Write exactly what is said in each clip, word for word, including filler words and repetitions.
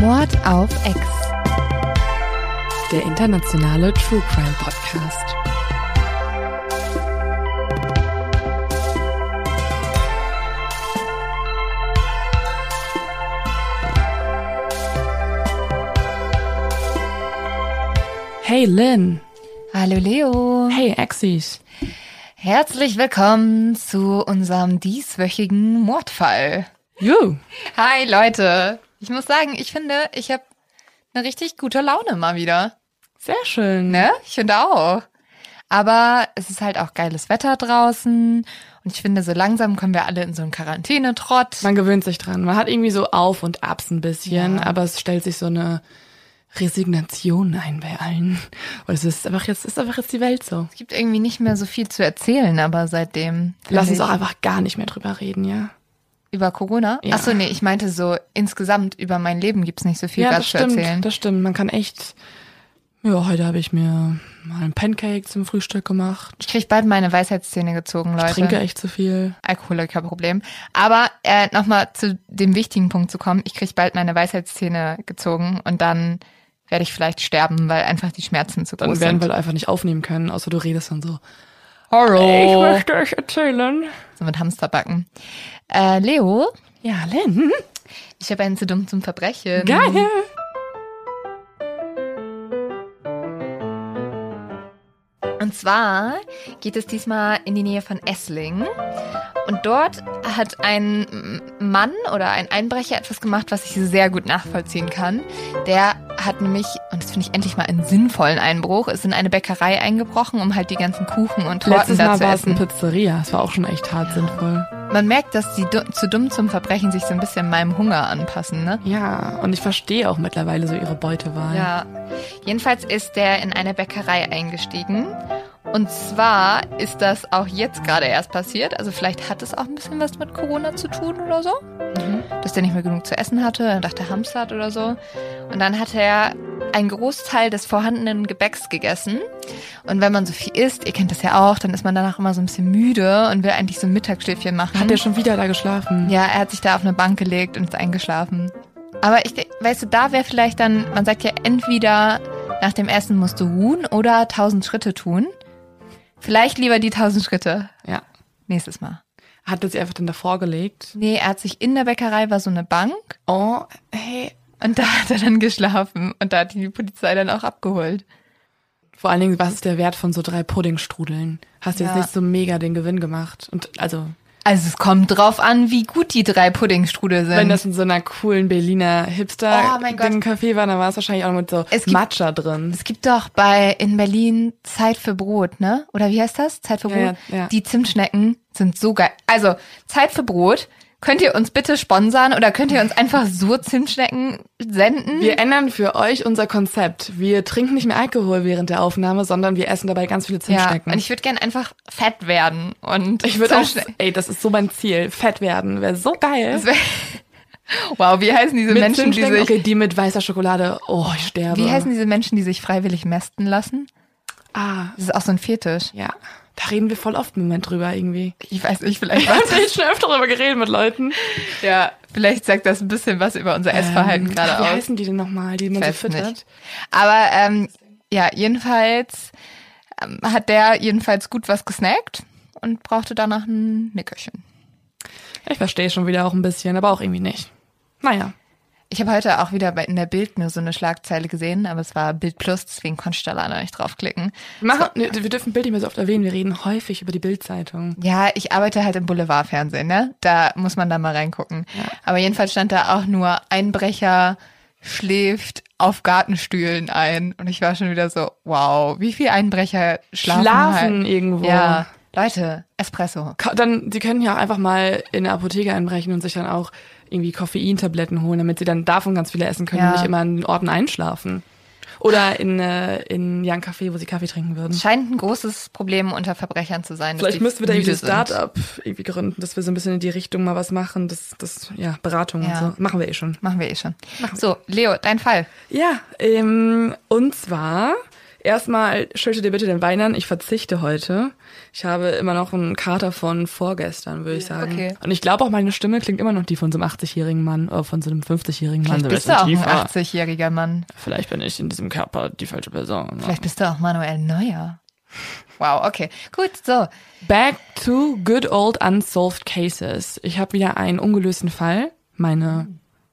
Mord auf Ex. Der internationale True Crime Podcast. Hey Lynn. Hallo Leo. Hey Exis. Herzlich willkommen zu unserem dieswöchigen Mordfall. Juhu. Hi Leute. Ich muss sagen, ich finde, ich habe eine richtig gute Laune mal wieder. Sehr schön. Ne? Ich finde auch. Aber es ist halt auch geiles Wetter draußen. Und ich finde, so langsam kommen wir alle in so einen Quarantänetrott. Man gewöhnt sich dran. Man hat irgendwie so Auf und Abs ein bisschen, Ja. aber es stellt sich so eine Resignation ein bei allen. Und es ist einfach jetzt, ist einfach jetzt die Welt so. Es gibt irgendwie nicht mehr so viel zu erzählen, aber seitdem... Lass finde uns auch ich- einfach gar nicht mehr drüber reden, ja? Über Corona? Ja. Achso, nee, ich meinte so, insgesamt über mein Leben gibt's nicht so viel Ja, gerade das zu stimmt, erzählen. das stimmt. Man kann echt, ja, heute habe ich mir mal ein Pancake zum Frühstück gemacht. Ich krieg bald meine Weisheitszähne gezogen, Leute. Ich trinke echt zu viel. Alkoholikerproblem. Aber äh, nochmal zu dem wichtigen Punkt zu kommen, ich krieg bald meine Weisheitszähne gezogen und dann werde ich vielleicht sterben, weil einfach die Schmerzen zu Dann groß werden sind. wir einfach nicht aufnehmen können, außer du redest dann so. Horror. möchte euch erzählen. So mit Hamsterbacken. Äh, Leo, Ja, Lynn. ich habe einen zu dumm zum Verbrechen. Geil. Und zwar geht es diesmal in die Nähe von Esslingen. Und dort hat ein Mann oder ein Einbrecher etwas gemacht, was ich sehr gut nachvollziehen kann. Der hat nämlich, und das finde ich endlich mal einen sinnvollen Einbruch, ist in eine Bäckerei eingebrochen, um halt die ganzen Kuchen und Torten Letztes da Mal zu war es eine essen. Pizzeria. Das war auch schon echt hart sinnvoll. Man merkt, dass die du- zu dumm zum Verbrechen sich so ein bisschen meinem Hunger anpassen, ne? Ja, und ich verstehe auch mittlerweile so ihre Beutewahl. Ja. Jedenfalls ist der in eine Bäckerei eingestiegen. Und zwar ist das auch jetzt gerade erst passiert. Also vielleicht hat es auch ein bisschen was mit Corona zu tun oder so. Mhm. Dass der nicht mehr genug zu essen hatte, dann dachte er Hamster hat oder so. Und dann hat er einen Großteil des vorhandenen Gebäcks gegessen. Und wenn man so viel isst, ihr kennt das ja auch, dann ist man danach immer so ein bisschen müde und will eigentlich so ein Mittagsschläfchen machen. Hat der schon wieder da geschlafen? Ja, er hat sich da auf eine Bank gelegt und ist eingeschlafen. Aber ich, denk- weißt du, da wäre vielleicht dann, man sagt ja entweder nach dem Essen musst du ruhen oder tausend Schritte tun. Vielleicht lieber die tausend Schritte. Ja. Nächstes Mal. Hat er sie einfach dann davor gelegt? Nee, er hat sich in der Bäckerei, war so eine Bank Oh, hey. und da hat er dann geschlafen und da hat ihn die Polizei dann auch abgeholt. Vor allen Dingen, was ist der Wert von so drei Puddingstrudeln? Hast du jetzt Ja. nicht so mega den Gewinn gemacht? Und also, Also es kommt drauf an, wie gut die drei Puddingstrudel sind. wenn das in so einer coolen Berliner Oh mein Gott. Hipster-Café war, dann war es wahrscheinlich auch mit so Es gibt- Matcha drin. Es gibt doch bei in Berlin Zeit für Brot, ne? Oder wie heißt das? Zeit für Brot? Ja, ja, ja. Die Zimtschnecken sind so geil. Also, Zeit für Brot. Könnt ihr uns bitte sponsern oder könnt ihr uns einfach so Zimtschnecken senden? Wir ändern für euch unser Konzept. Wir trinken nicht mehr Alkohol während der Aufnahme, sondern wir essen dabei ganz viele ja, Zimtschnecken. und ich würde gern einfach fett werden und Ich würde auch, Zimtschnecken- ey, das ist so mein Ziel. Fett werden, wäre so geil. Das wär- Wow, wie heißen diese Mit Menschen, die Zimtschnecken, sich okay, die mit weißer Schokolade. Oh, ich sterbe. Wie heißen diese Menschen, die sich freiwillig mästen lassen? Ah, Das ist auch so ein Fetisch. ja. Da reden wir voll oft im Moment drüber irgendwie. Ich weiß nicht, vielleicht Ich war habe jetzt schon öfter darüber geredet mit Leuten. ja, vielleicht sagt das ein bisschen was über unser Essverhalten Ähm, gerade Wie aus. heißen die denn nochmal, die man so Weiß füttert? nicht. Aber ähm, ja, jedenfalls ähm, hat der jedenfalls gut was gesnackt und brauchte danach ein Nickerchen. Ich verstehe schon wieder auch ein bisschen, aber auch irgendwie nicht. Naja. Ich habe heute auch wieder bei, in der Bild nur so eine Schlagzeile gesehen, aber es war Bild Plus, deswegen konnte ich da leider nicht draufklicken. Wir, machen, ne, wir dürfen Bild nicht mehr so oft erwähnen. Wir reden häufig über die Bild-Zeitung. Ja, ich arbeite halt im Boulevardfernsehen, ne? Da muss man da mal reingucken. Ja. Aber jedenfalls stand da auch nur Einbrecher schläft auf Gartenstühlen ein. Und ich war schon wieder so, wow, wie viele Einbrecher schlafen, Schlafen halt. irgendwo. Ja, Leute, Espresso. Ka- Dann, sie können ja auch einfach mal in eine Apotheke einbrechen und sich dann auch irgendwie Koffeintabletten holen, damit sie dann davon ganz viele essen können Ja. und nicht immer an den Orten einschlafen. Oder in, äh, in ja, ein Café, wo sie Kaffee trinken würden. Es scheint ein großes Problem unter Verbrechern zu sein. dass Vielleicht die müssten wir da irgendwie müde ein Start-up irgendwie gründen, dass wir so ein bisschen in die Richtung mal was machen. Das, das, ja, Beratung Ja. und so. Machen wir eh schon. Machen wir eh schon. So, Leo, dein Fall. Ja, ähm, und zwar Erstmal schütte dir bitte den Wein an. Ich verzichte heute. Ich habe immer noch einen Kater von vorgestern, würde ich sagen. Okay. Und ich glaube auch, meine Stimme klingt immer noch die von so einem achtzigjährigen Mann oder von so einem fünfzigjährigen Mann. Vielleicht bist du auch ein achtzigjähriger Mann. Vielleicht bin ich in diesem Körper die falsche Person. Ne? Vielleicht bist du auch Manuel Neuer. Wow, okay. Gut, so. Back to good old unsolved cases. Ich habe wieder einen ungelösten Fall. Meine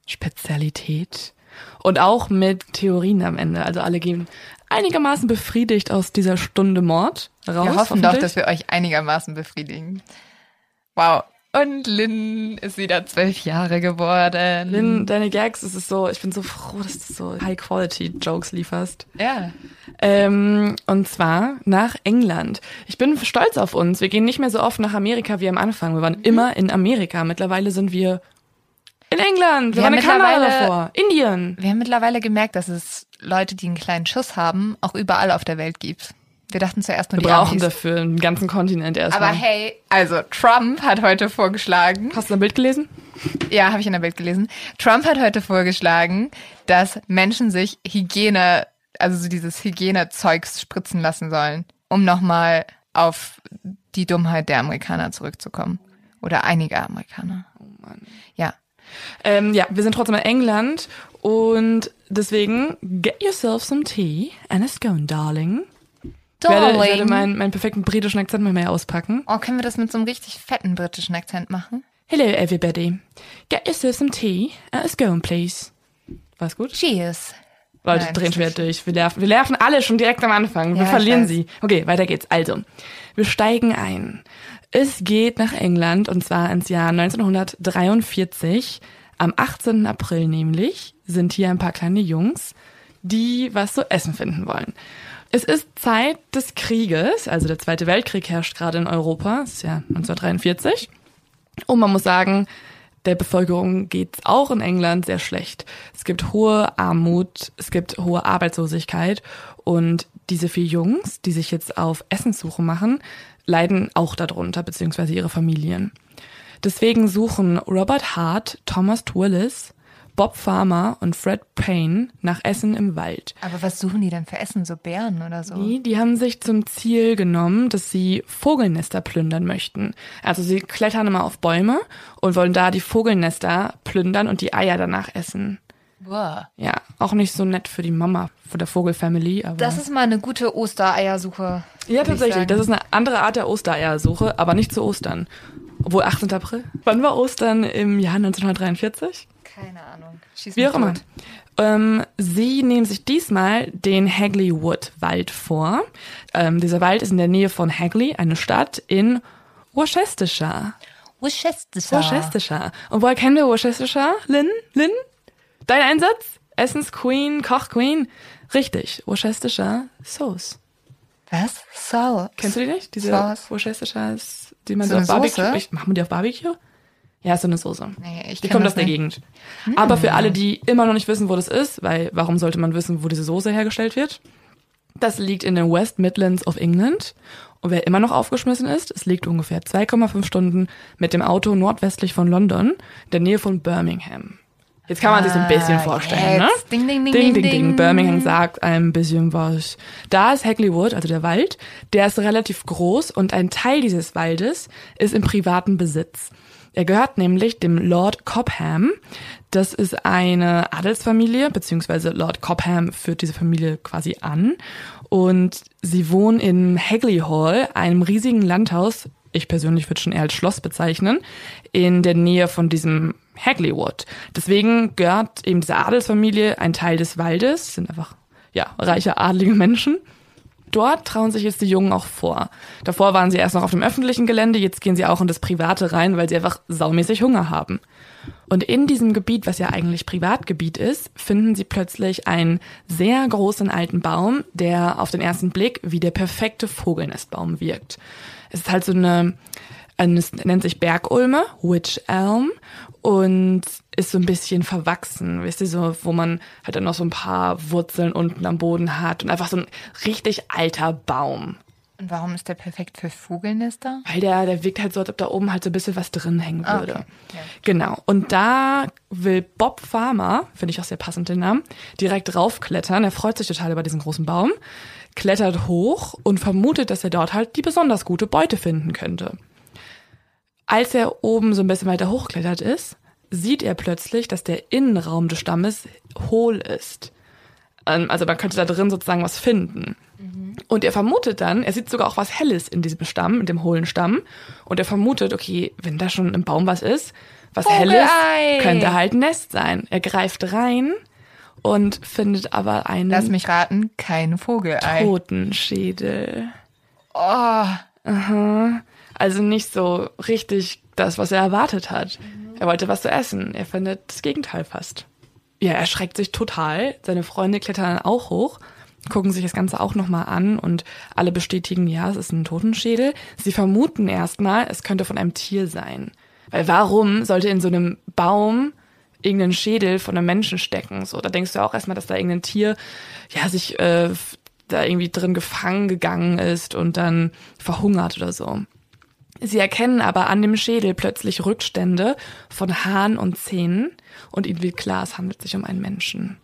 Spezialität. Und auch mit Theorien am Ende. Also alle gehen einigermaßen befriedigt aus dieser Stunde Mord raus. Wir hoffen doch, dass wir euch einigermaßen befriedigen. Wow. Und Lynn ist wieder zwölf Jahre geworden. Lynn, deine Gags, es ist so, ich bin so froh, dass du so High-Quality-Jokes lieferst. Ja. Ähm, und zwar nach England. Ich bin stolz auf uns. Wir gehen nicht mehr so oft nach Amerika wie am Anfang. Wir waren mhm. immer in Amerika. Mittlerweile sind wir in England. Wir, wir waren in Kanada davor. Indien. Wir haben mittlerweile gemerkt, dass es Leute, die einen kleinen Schuss haben, auch überall auf der Welt gibt. Wir dachten zuerst nur, wir die brauchen Amis. dafür einen ganzen Kontinent erstmal. Aber hey, also Trump hat heute vorgeschlagen. Hast du ein Bild gelesen? Ja, habe ich in der Bild gelesen. Trump hat heute vorgeschlagen, dass Menschen sich Hygiene, also so dieses Hygienezeugs spritzen lassen sollen, um nochmal auf die Dummheit der Amerikaner zurückzukommen. Oder einiger Amerikaner. Oh Mann. Ja. Ähm, ja, wir sind trotzdem in England und deswegen get yourself some tea and a scone, darling. Ich werde, ich werde meinen, meinen perfekten britischen Akzent mal mehr auspacken. Oh, können wir das mit so einem richtig fetten britischen Akzent machen? Hello everybody. Get yourself some tea and a scone, please. War's gut? Cheers. Leute, Nein, drehen schwer durch. Wir nerven, wir nerven alle schon direkt am Anfang. Wir ja, verlieren sie. Okay, weiter geht's. Also, wir steigen ein. Es geht nach England und zwar ins Jahr neunzehnhundertdreiundvierzig. Am achtzehnten April nämlich sind hier ein paar kleine Jungs, die was zu essen finden wollen. Es ist Zeit des Krieges, also der Zweite Weltkrieg herrscht gerade in Europa, das ist ja neunzehnhundertdreiundvierzig. Und man muss sagen, der Bevölkerung geht's auch in England sehr schlecht. Es gibt hohe Armut, es gibt hohe Arbeitslosigkeit und diese vier Jungs, die sich jetzt auf Essenssuche machen, leiden auch darunter, beziehungsweise ihre Familien. Deswegen suchen Robert Hart, Thomas Twillis, Bob Farmer und Fred Payne nach Essen im Wald. Aber was suchen die denn für Essen? So Bären oder so? Die, die haben sich zum Ziel genommen, dass sie Vogelnester plündern möchten. Also sie klettern immer auf Bäume und wollen da die Vogelnester plündern und die Eier danach essen. Wow. Ja, auch nicht so nett für die Mama von der Vogelfamily. Aber das ist mal eine gute Ostereiersuche. Ja, tatsächlich. Das ist eine andere Art der Ostereiersuche, aber nicht zu Ostern. Obwohl, achtzehnten April. Wann war Ostern im Jahr neunzehnhundertdreiundvierzig? Keine Ahnung. Schieß Wie auch immer. tot. Ähm, sie nehmen sich diesmal den Hagley Wood Wald vor. Ähm, dieser Wald ist in der Nähe von Hagley, eine Stadt in Worcestershire. Worcestershire. Worcestershire. Und woher kennen wir Worcestershire? Lynn? Lynn? Dein Einsatz? Essensqueen, Kochqueen? Richtig, Worcestershire Sauce. Was? Sauce? Kennst du die nicht? Diese Sauce? Worcestershire, die man so, So auf eine Barbecue... Soße? Ich, machen wir die auf Barbecue? Ja, ist so eine Soße. Nee, ich Die kenn kommt das aus der nicht. Gegend. Aber für alle, die immer noch nicht wissen, wo das ist, weil warum sollte man wissen, wo diese Soße hergestellt wird? Das liegt in den West Midlands of England. Und wer immer noch aufgeschmissen ist, es liegt ungefähr zwei Komma fünf Stunden mit dem Auto nordwestlich von London, in der Nähe von Birmingham. Jetzt kann man sich so ein bisschen Ah, vorstellen, ne? jetzt. Ding, ding, ding, ding, ding, ding, ding. ding. Birmingham sagt ein bisschen was. Da ist Hagley Wood, also der Wald, der ist relativ groß und ein Teil dieses Waldes ist im privaten Besitz. Er gehört nämlich dem Lord Cobham. Das ist eine Adelsfamilie, beziehungsweise Lord Cobham führt diese Familie quasi an. Und sie wohnen in Hagley Hall, einem riesigen Landhaus, ich persönlich würde schon eher als Schloss bezeichnen, in der Nähe von diesem Hagley Wood. Deswegen gehört eben dieser Adelsfamilie ein Teil des Waldes, sind einfach ja reiche, adlige Menschen. Dort trauen sich jetzt die Jungen auch vor. Davor waren sie erst noch auf dem öffentlichen Gelände, jetzt gehen sie auch in das Private rein, weil sie einfach saumäßig Hunger haben. Und in diesem Gebiet, was ja eigentlich Privatgebiet ist, finden sie plötzlich einen sehr großen alten Baum, der auf den ersten Blick wie der perfekte Vogelnestbaum wirkt. Es ist halt so eine, es nennt sich Bergulme, Wych Elm, und ist so ein bisschen verwachsen, weißt du, so, wo man halt dann noch so ein paar Wurzeln unten am Boden hat und einfach so ein richtig alter Baum. Und warum ist der perfekt für Vogelnester? Weil der, der wirkt halt so, als ob da oben halt so ein bisschen was drin hängen würde. Okay. Ja. Genau. Und da will Bob Farmer, finde ich auch sehr passend den Namen, direkt raufklettern. Er freut sich total über diesen großen Baum. klettert hoch und vermutet, dass er dort halt die besonders gute Beute finden könnte. Als er oben so ein bisschen weiter hochklettert ist, sieht er plötzlich, dass der Innenraum des Stammes hohl ist. Also man könnte da drin sozusagen was finden. Mhm. Und er vermutet dann, er sieht sogar auch was Helles in diesem Stamm, in dem hohlen Stamm. Und er vermutet, okay, wenn da schon im Baum was ist, was Vogelei. Helles, könnte halt ein Nest sein. Er greift rein und findet aber einen... Lass mich raten, kein Vogelei. Totenschädel. Oh. Aha. Also nicht so richtig das, was er erwartet hat. Mhm. Er wollte was zu essen. Er findet das Gegenteil fast. Ja, er schreckt sich total. Seine Freunde klettern dann auch hoch, gucken sich das Ganze auch nochmal an und alle bestätigen, ja, es ist ein Totenschädel. Sie vermuten erstmal, es könnte von einem Tier sein. Weil warum sollte in so einem Baum irgendein Schädel von einem Menschen stecken? So, da denkst du auch erstmal, dass da irgendein Tier, ja, sich äh, da irgendwie drin gefangen gegangen ist und dann verhungert oder so. Sie erkennen aber an dem Schädel plötzlich Rückstände von Haaren und Zähnen und ihnen wird klar, es handelt sich um einen Menschen.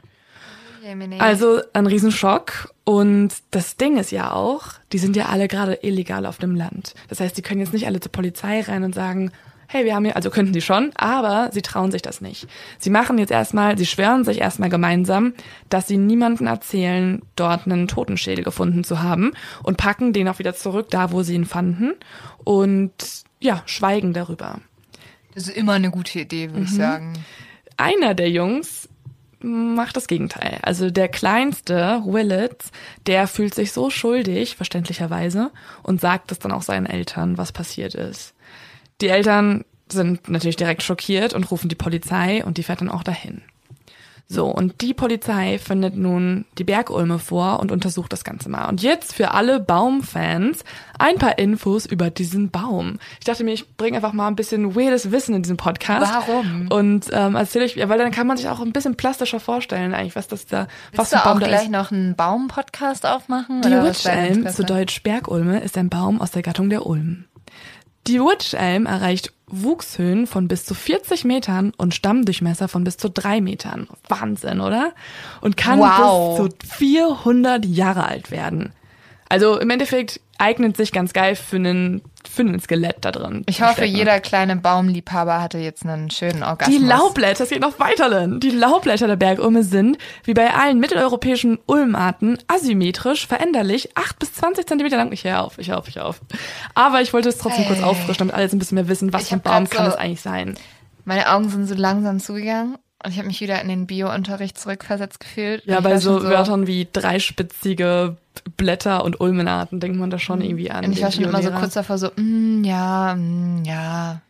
Also ein Riesenschock. Und das Ding ist ja auch, die sind ja alle gerade illegal auf dem Land. Das heißt, die können jetzt nicht alle zur Polizei rein und sagen, hey, wir haben hier, also könnten die schon, aber sie trauen sich das nicht. Sie machen jetzt erstmal, sie schwören sich erstmal gemeinsam, dass sie niemandem erzählen, dort einen Totenschädel gefunden zu haben und packen den auch wieder zurück, da wo sie ihn fanden und ja, schweigen darüber. Das ist immer eine gute Idee, würde mhm. ich sagen. Einer der Jungs macht das Gegenteil. Also der Kleinste, Willits, der fühlt sich so schuldig, verständlicherweise, und sagt es dann auch seinen Eltern, was passiert ist. Die Eltern sind natürlich direkt schockiert und rufen die Polizei und die fährt dann auch dahin. So, und die Polizei findet nun die Bergulme vor und untersucht das Ganze mal. Und jetzt für alle Baumfans ein paar Infos über diesen Baum. Ich dachte mir, ich bringe einfach mal ein bisschen weirdes Wissen in diesen Podcast. Warum? Und ähm, erzähle ich, weil dann kann man sich auch ein bisschen plastischer vorstellen, eigentlich, was das da, was für ein Baum da ist. Willst du auch gleich noch einen Baum-Podcast aufmachen? Die Wych Elm, zu Deutsch Bergulme, ist ein Baum aus der Gattung der Ulmen. Die Wych Elm erreicht Wuchshöhen von bis zu vierzig Metern und Stammdurchmesser von bis zu drei Metern. Wahnsinn, oder? Und kann wow. bis zu vierhundert Jahre alt werden. Also im Endeffekt eignet sich ganz geil für einen, für einen Skelett da drin. Ich hoffe, jeder kleine Baumliebhaber hatte jetzt einen schönen Orgasmus. Die Laubblätter, es geht noch weiter, Lynn. Die Laubblätter der Bergulme sind, wie bei allen mitteleuropäischen Ulmarten, asymmetrisch, veränderlich, acht bis zwanzig Zentimeter lang. Ich hör auf, ich hör auf, ich hör auf. Aber ich wollte es trotzdem hey. kurz auffrischen, damit alle jetzt ein bisschen mehr wissen, was für ein Baum kann es so, eigentlich sein. Meine Augen sind so langsam zugegangen. Und ich habe mich wieder in den Bio-Unterricht zurückversetzt gefühlt. Ja, bei so, so Wörtern wie dreispitzige Blätter und Ulmenarten denkt man da schon irgendwie an. Und ich war schon immer so kurz davor so, mm, ja, mm, ja.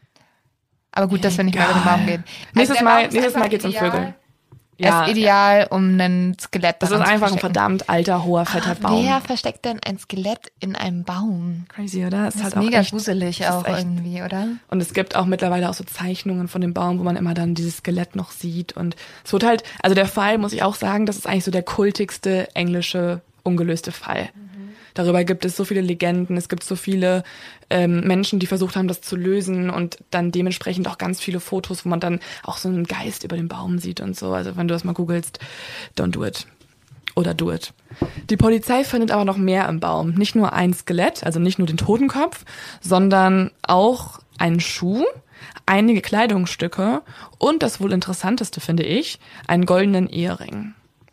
Aber gut, dass wir nicht mehr über den Baum gehen. Nächstes also Mal, nächstes Mal geht's um Vögel. Ja, ist ideal, um ein Skelett Das ist einfach ein verdammt alter, hoher, fetter ah, Baum. Wer versteckt denn ein Skelett in einem Baum? Crazy, oder? Das ist, halt ist mega auch echt, gruselig auch irgendwie, oder? Und es gibt auch mittlerweile auch so Zeichnungen von dem Baum, wo man immer dann dieses Skelett noch sieht. Und es wird halt, also der Fall, muss ich auch sagen, das ist eigentlich so der kultigste englische ungelöste Fall. Mhm. Darüber gibt es so viele Legenden, es gibt so viele ähm, Menschen, die versucht haben, das zu lösen und dann dementsprechend auch ganz viele Fotos, wo man dann auch so einen Geist über den Baum sieht und so. Also wenn du das mal googelst, don't do it. Oder do it. Die Polizei findet aber noch mehr im Baum. Nicht nur ein Skelett, also nicht nur den Totenkopf, sondern auch einen Schuh, einige Kleidungsstücke und das wohl interessanteste, finde ich, einen goldenen Ehering.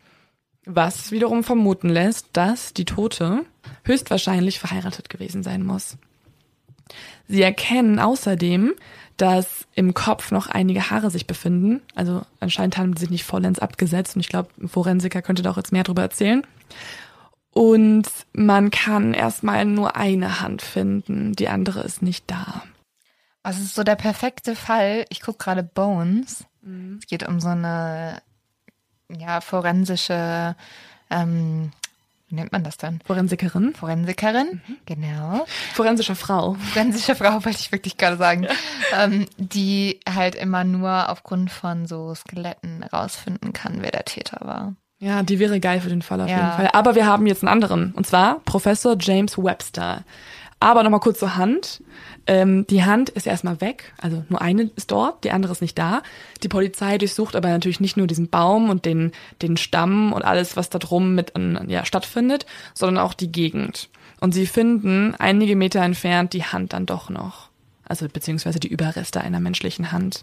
Was wiederum vermuten lässt, dass die Tote höchstwahrscheinlich verheiratet gewesen sein muss. Sie erkennen außerdem, dass im Kopf noch einige Haare sich befinden. Also anscheinend haben sie sich nicht vollends abgesetzt und ich glaube, ein Forensiker könnte da auch jetzt mehr drüber erzählen. Und man kann erstmal nur eine Hand finden, die andere ist nicht da. Also es ist so der perfekte Fall. Ich gucke gerade Bones. Mhm. Es geht um so eine ja, forensische, ähm, wie nennt man das dann? Forensikerin. Forensikerin, mhm. genau. Forensische Frau. Forensische Frau, wollte ich wirklich gerade sagen. ähm, die halt immer nur aufgrund von so Skeletten rausfinden kann, wer der Täter war. Ja, die wäre geil für den Fall auf ja. jeden Fall. Aber wir haben jetzt einen anderen, und zwar Professor James Webster. Aber nochmal kurz zur Hand. Ähm, die Hand ist erstmal weg, also nur eine ist dort, die andere ist nicht da. Die Polizei durchsucht aber natürlich nicht nur diesen Baum und den, den Stamm und alles, was da drum mit ja, stattfindet, sondern auch die Gegend. Und sie finden einige Meter entfernt die Hand dann doch noch. Also beziehungsweise die Überreste einer menschlichen Hand.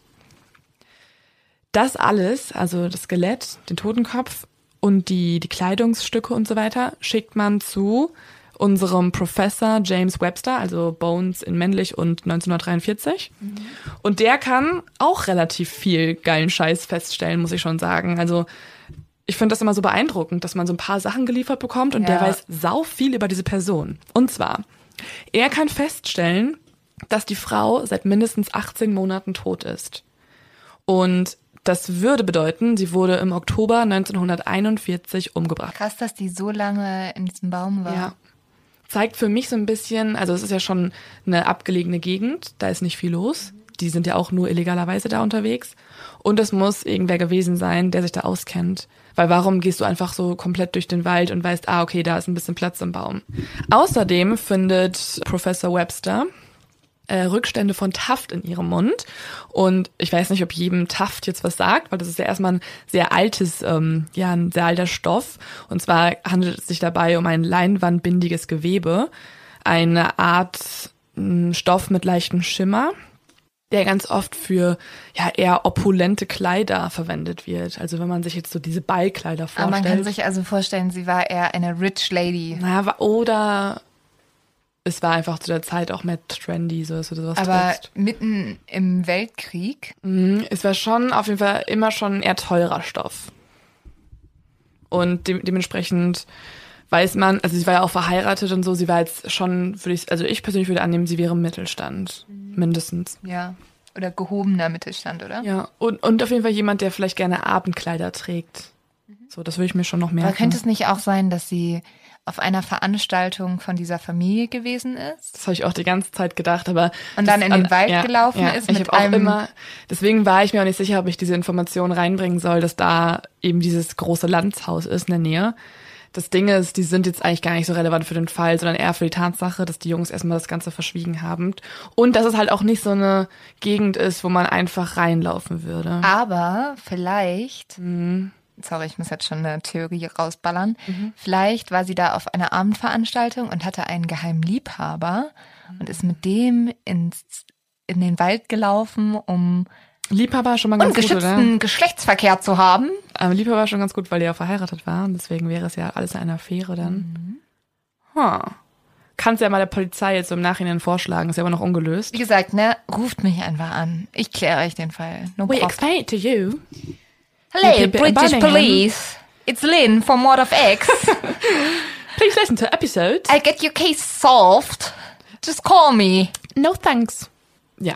Das alles, also das Skelett, den Totenkopf und die, die Kleidungsstücke und so weiter, schickt man zu unserem Professor James Webster, also Bones in männlich und neunzehnhundertdreiundvierzig. Mhm. Und der kann auch relativ viel geilen Scheiß feststellen, muss ich schon sagen. Also ich finde das immer so beeindruckend, dass man so ein paar Sachen geliefert bekommt und ja. der weiß sau viel über diese Person. Und zwar, er kann feststellen, dass die Frau seit mindestens achtzehn Monaten tot ist. Und das würde bedeuten, sie wurde im Oktober neunzehnhunderteinundvierzig umgebracht. Krass, dass die so lange in diesem Baum war. Ja. Zeigt für mich so ein bisschen, also es ist ja schon eine abgelegene Gegend, da ist nicht viel los. Die sind ja auch nur illegalerweise da unterwegs. Und es muss irgendwer gewesen sein, der sich da auskennt. Weil warum gehst du einfach so komplett durch den Wald und weißt, ah, okay, da ist ein bisschen Platz im Baum. Außerdem findet Professor Webster äh, Rückstände von Taft in ihrem Mund. Und ich weiß nicht, ob jedem Taft jetzt was sagt, weil das ist ja erstmal ein sehr altes, ähm, ja, ein sehr alter Stoff. Und zwar handelt es sich dabei um ein leinwandbindiges Gewebe, eine Art mh, Stoff mit leichtem Schimmer, der ganz oft für ja eher opulente Kleider verwendet wird. Also wenn man sich jetzt so diese Ballkleider vorstellt. Aber man kann sich also vorstellen, sie war eher eine rich lady. Naja, oder es war einfach zu der Zeit auch mehr trendy, so dass du sowas Aber trägst. Mitten im Weltkrieg? Mhm, es war schon auf jeden Fall immer schon ein eher teurer Stoff. Und de- dementsprechend weiß man, also sie war ja auch verheiratet und so, sie war jetzt schon, würde ich, also ich persönlich würde annehmen, sie wäre im Mittelstand, mhm. mindestens. Ja, oder gehobener Mittelstand, oder? Ja, und, und auf jeden Fall jemand, der vielleicht gerne Abendkleider trägt. Mhm. So, das würde ich mir schon noch merken. Aber könnte es nicht auch sein, dass sie auf einer Veranstaltung von dieser Familie gewesen ist? Das habe ich auch die ganze Zeit gedacht, aber und dann in den Wald ja, gelaufen ja, ist ich mit hab auch einem immer, deswegen war ich mir auch nicht sicher, ob ich diese Information reinbringen soll, dass da eben dieses große Landshaus ist in der Nähe. Das Ding ist, die sind jetzt eigentlich gar nicht so relevant für den Fall, sondern eher für die Tatsache, dass die Jungs erstmal das Ganze verschwiegen haben. Und dass es halt auch nicht so eine Gegend ist, wo man einfach reinlaufen würde. Aber vielleicht, mhm. sorry, ich muss jetzt schon eine Theorie rausballern, mhm. vielleicht war sie da auf einer Abendveranstaltung und hatte einen geheimen Liebhaber mhm. und ist mit dem ins, in den Wald gelaufen, um Liebhaber schon mal ganz gut, oder? Ungeschützten Geschlechtsverkehr zu haben. Aber Liebhaber war schon ganz gut, weil die ja verheiratet war. Und deswegen wäre es ja alles eine Affäre dann. Mhm. Huh. Kannst ja mal der Polizei jetzt so im Nachhinein vorschlagen. Ist ja aber noch ungelöst. Wie gesagt, ne, ruft mich einfach an. Ich kläre euch den Fall. No We problem. explain it to you. Hello, British Police. It's Lynn from Ward of X. Please listen to episode. I'll get your case solved. Just call me. No thanks. Ja.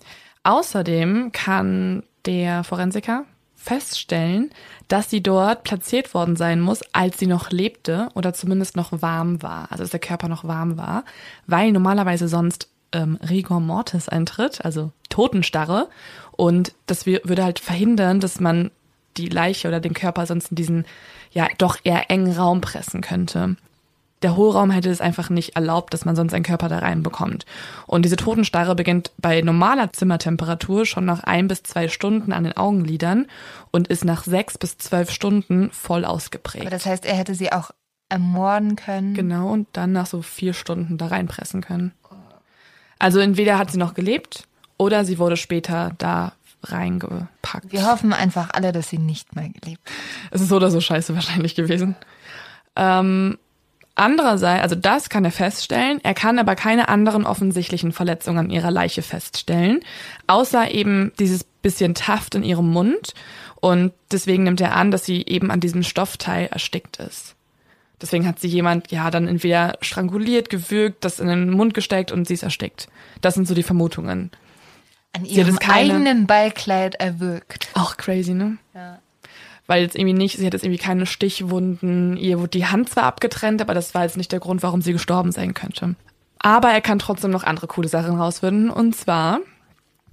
Außerdem kann der Forensiker feststellen, dass sie dort platziert worden sein muss, als sie noch lebte oder zumindest noch warm war, also dass der Körper noch warm war, weil normalerweise sonst ähm, Rigor Mortis eintritt, also Totenstarre, und das w- würde halt verhindern, dass man die Leiche oder den Körper sonst in diesen ja doch eher engen Raum pressen könnte. Der Hohlraum hätte es einfach nicht erlaubt, dass man sonst einen Körper da reinbekommt. Und diese Totenstarre beginnt bei normaler Zimmertemperatur schon nach ein bis zwei Stunden an den Augenlidern und ist nach sechs bis zwölf Stunden voll ausgeprägt. Aber das heißt, er hätte sie auch ermorden können. Genau, und dann nach so vier Stunden da reinpressen können. Also entweder hat sie noch gelebt oder sie wurde später da reingepackt. Wir hoffen einfach alle, dass sie nicht mehr gelebt hat. Es ist so oder so scheiße wahrscheinlich gewesen. Ähm... Andererseits, also das kann er feststellen, er kann aber keine anderen offensichtlichen Verletzungen an ihrer Leiche feststellen, außer eben dieses bisschen Taft in ihrem Mund, und deswegen nimmt er an, dass sie eben an diesem Stoffteil erstickt ist. Deswegen hat sie jemand, ja, dann entweder stranguliert, gewürgt, das in den Mund gesteckt und sie ist erstickt. Das sind so die Vermutungen. An ihrem keine... eigenen Ballkleid erwürgt. Auch crazy, ne? Ja. Weil jetzt irgendwie nicht, sie hat jetzt irgendwie keine Stichwunden, ihr wurde die Hand zwar abgetrennt, aber das war jetzt nicht der Grund, warum sie gestorben sein könnte. Aber er kann trotzdem noch andere coole Sachen rausfinden, und zwar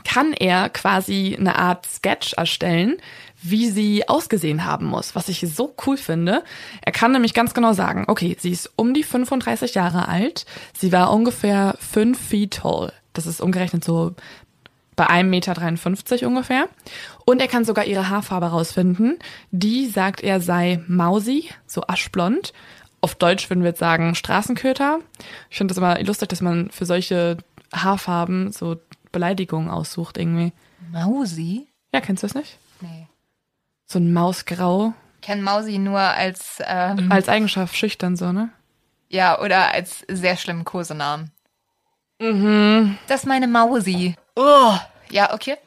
kann er quasi eine Art Sketch erstellen, wie sie ausgesehen haben muss, was ich so cool finde. Er kann nämlich ganz genau sagen, okay, sie ist um die fünfunddreißig Jahre alt, sie war ungefähr fünf feet tall. Das ist umgerechnet so bei einem Meter dreiundfünfzig ungefähr. Und er kann sogar ihre Haarfarbe rausfinden. Die sagt er sei Mausi, so aschblond. Auf Deutsch würden wir jetzt sagen Straßenköter. Ich finde das immer lustig, dass man für solche Haarfarben so Beleidigungen aussucht irgendwie. Mausi? Ja, kennst du das nicht? Nee. So ein Mausgrau. Ich kenne Mausi nur als... Ähm, Als Eigenschaft schüchtern so, ne? ja, oder als sehr schlimmen Kosenamen. Mhm. Das ist meine Mausi. Oh. Ja, okay.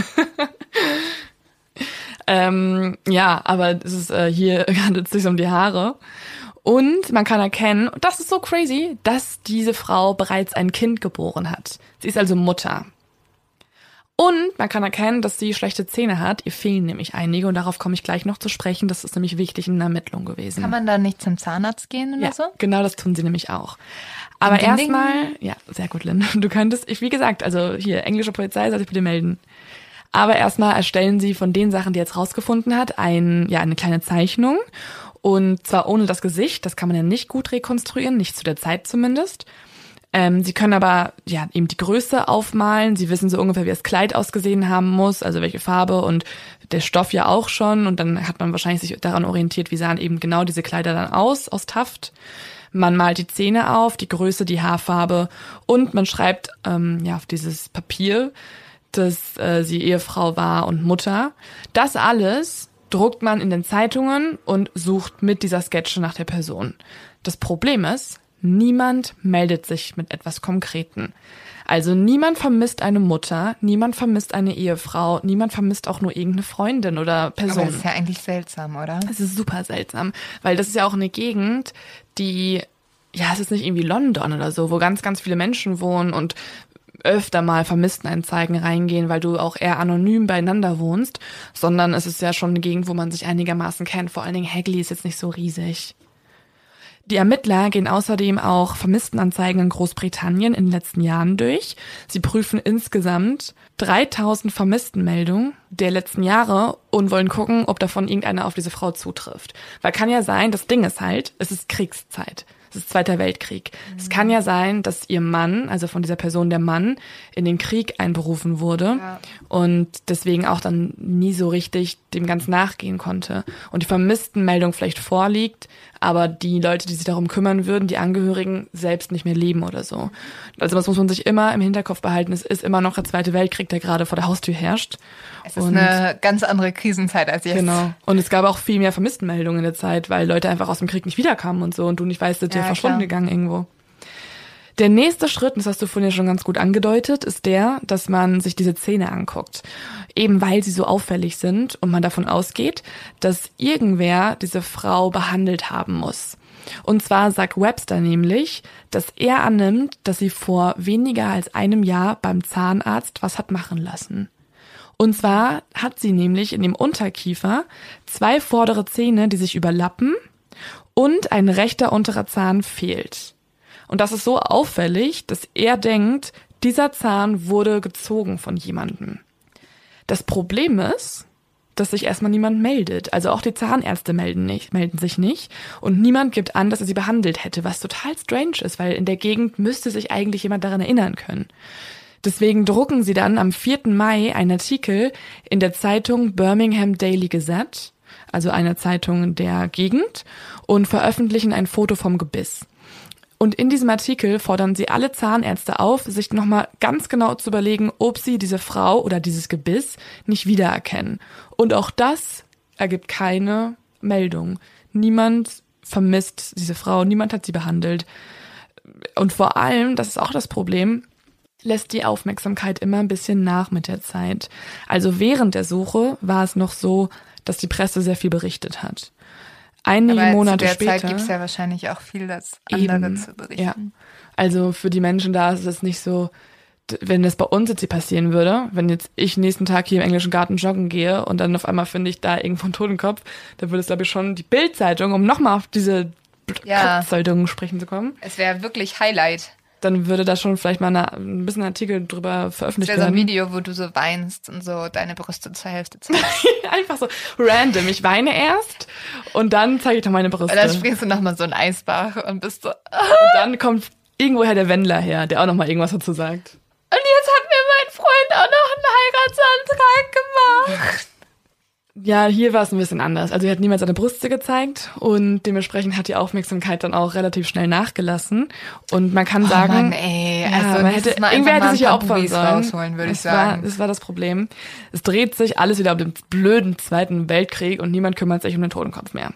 ähm, ja, aber es ist äh, hier handelt es sich um die Haare. Und man kann erkennen, und das ist so crazy, dass diese Frau bereits ein Kind geboren hat. Sie ist also Mutter. Und man kann erkennen, dass sie schlechte Zähne hat. Ihr fehlen nämlich einige und darauf komme ich gleich noch zu sprechen. Das ist nämlich wichtig in der Ermittlung gewesen. Kann man da nicht zum Zahnarzt gehen oder ja, so? Genau, das tun sie nämlich auch. Aber erstmal, ja, sehr gut, Lynn. Du könntest, ich, wie gesagt, also hier, englische Polizei, soll ich bitte melden. Aber erstmal erstellen sie von den Sachen, die er jetzt rausgefunden hat, ein, ja, eine kleine Zeichnung. Und zwar ohne das Gesicht, das kann man ja nicht gut rekonstruieren, nicht zu der Zeit zumindest. Ähm, sie können aber ja eben die Größe aufmalen. Sie wissen so ungefähr, wie das Kleid ausgesehen haben muss, also welche Farbe und der Stoff ja auch schon. Und dann hat man wahrscheinlich sich daran orientiert, wie sahen eben genau diese Kleider dann aus, aus Taft. Man malt die Zähne auf, die Größe, die Haarfarbe und man schreibt ähm, ja auf dieses Papier, dass äh, sie Ehefrau war und Mutter. Das alles druckt man in den Zeitungen und sucht mit dieser Sketche nach der Person. Das Problem ist, niemand meldet sich mit etwas Konkreten. Also niemand vermisst eine Mutter, niemand vermisst eine Ehefrau, niemand vermisst auch nur irgendeine Freundin oder Person. Aber das ist ja eigentlich seltsam, oder? Es ist super seltsam, weil das ist ja auch eine Gegend, die, ja, es ist nicht irgendwie London oder so, wo ganz, ganz viele Menschen wohnen und öfter mal Vermisstenanzeigen reingehen, weil du auch eher anonym beieinander wohnst, sondern es ist ja schon eine Gegend, wo man sich einigermaßen kennt. Vor allen Dingen Hagley ist jetzt nicht so riesig. Die Ermittler gehen außerdem auch Vermisstenanzeigen in Großbritannien in den letzten Jahren durch. Sie prüfen insgesamt dreitausend Vermisstenmeldungen der letzten Jahre und wollen gucken, ob davon irgendeine auf diese Frau zutrifft. Weil kann ja sein, das Ding ist halt, es ist Kriegszeit. Es ist Zweiter Weltkrieg. Mhm. Es kann ja sein, dass ihr Mann, also von dieser Person der Mann, in den Krieg einberufen wurde ja. und deswegen auch dann nie so richtig dem Ganzen nachgehen konnte. Und die Vermisstenmeldung vielleicht vorliegt, aber die Leute, die sich darum kümmern würden, die Angehörigen, selbst nicht mehr leben oder so. Also das muss man sich immer im Hinterkopf behalten. Es ist immer noch der Zweite Weltkrieg, der gerade vor der Haustür herrscht. Es ist und eine ganz andere Krisenzeit als jetzt. Genau. Und es gab auch viel mehr Vermisstenmeldungen in der Zeit, weil Leute einfach aus dem Krieg nicht wiederkamen und so und du nicht weißt, dass die ja, verschwunden klar. gegangen irgendwo. Der nächste Schritt, das hast du vorhin ja schon ganz gut angedeutet, ist der, dass man sich diese Zähne anguckt. Eben weil sie so auffällig sind und man davon ausgeht, dass irgendwer diese Frau behandelt haben muss. Und zwar sagt Webster nämlich, dass er annimmt, dass sie vor weniger als einem Jahr beim Zahnarzt was hat machen lassen. Und zwar hat sie nämlich in dem Unterkiefer zwei vordere Zähne, die sich überlappen und ein rechter unterer Zahn fehlt. Und das ist so auffällig, dass er denkt, dieser Zahn wurde gezogen von jemandem. Das Problem ist, dass sich erstmal niemand meldet. Also auch die Zahnärzte melden, nicht, melden sich nicht. Und niemand gibt an, dass er sie behandelt hätte, was total strange ist, weil in der Gegend müsste sich eigentlich jemand daran erinnern können. Deswegen drucken sie dann am vierten Mai einen Artikel in der Zeitung Birmingham Daily Gazette, also einer Zeitung der Gegend, und veröffentlichen ein Foto vom Gebiss. Und in diesem Artikel fordern sie alle Zahnärzte auf, sich nochmal ganz genau zu überlegen, ob sie diese Frau oder dieses Gebiss nicht wiedererkennen. Und auch das ergibt keine Meldung. Niemand vermisst diese Frau, niemand hat sie behandelt. Und vor allem, das ist auch das Problem, lässt die Aufmerksamkeit immer ein bisschen nach mit der Zeit. Also während der Suche war es noch so, dass die Presse sehr viel berichtet hat. Einige Aber Monate zu der später Zeit gibt es ja wahrscheinlich auch viel, das andere eben, zu berichten. Ja. Also für die Menschen da ist es nicht so, wenn das bei uns jetzt hier passieren würde, wenn jetzt ich nächsten Tag hier im englischen Garten joggen gehe und dann auf einmal finde ich da irgendwo einen Totenkopf, dann würde es, glaube ich, schon die Bild-Zeitung, um nochmal auf diese ja. Kopfzeitungen sprechen zu kommen. Es wäre wirklich Highlight. dann würde da schon vielleicht mal eine, ein bisschen Artikel drüber veröffentlicht Das wäre so ein werden. Video, wo du so weinst und so deine Brüste zur Hälfte zeigst. Einfach so random. Ich weine erst und dann zeige ich doch meine Brüste. Und dann springst du nochmal so in Eisbach und bist so... Und dann kommt irgendwoher der Wendler her, der auch nochmal irgendwas dazu sagt. Und jetzt hat mir mein Freund auch noch einen Heiratsantrag gemacht. Ja, hier war es ein bisschen anders. Also er hat niemals seine Brüste gezeigt und dementsprechend hat die Aufmerksamkeit dann auch relativ schnell nachgelassen. Und man kann Oh sagen, Mann, ey, ja, also man hätte, mal irgendwer einfach hätte mal sich ja ein paar opfern Bubis sollen. rausholen, würde ich das sagen. War, das war das Problem. Es dreht sich alles wieder um den blöden Zweiten Weltkrieg und niemand kümmert sich um den Totenkopf mehr.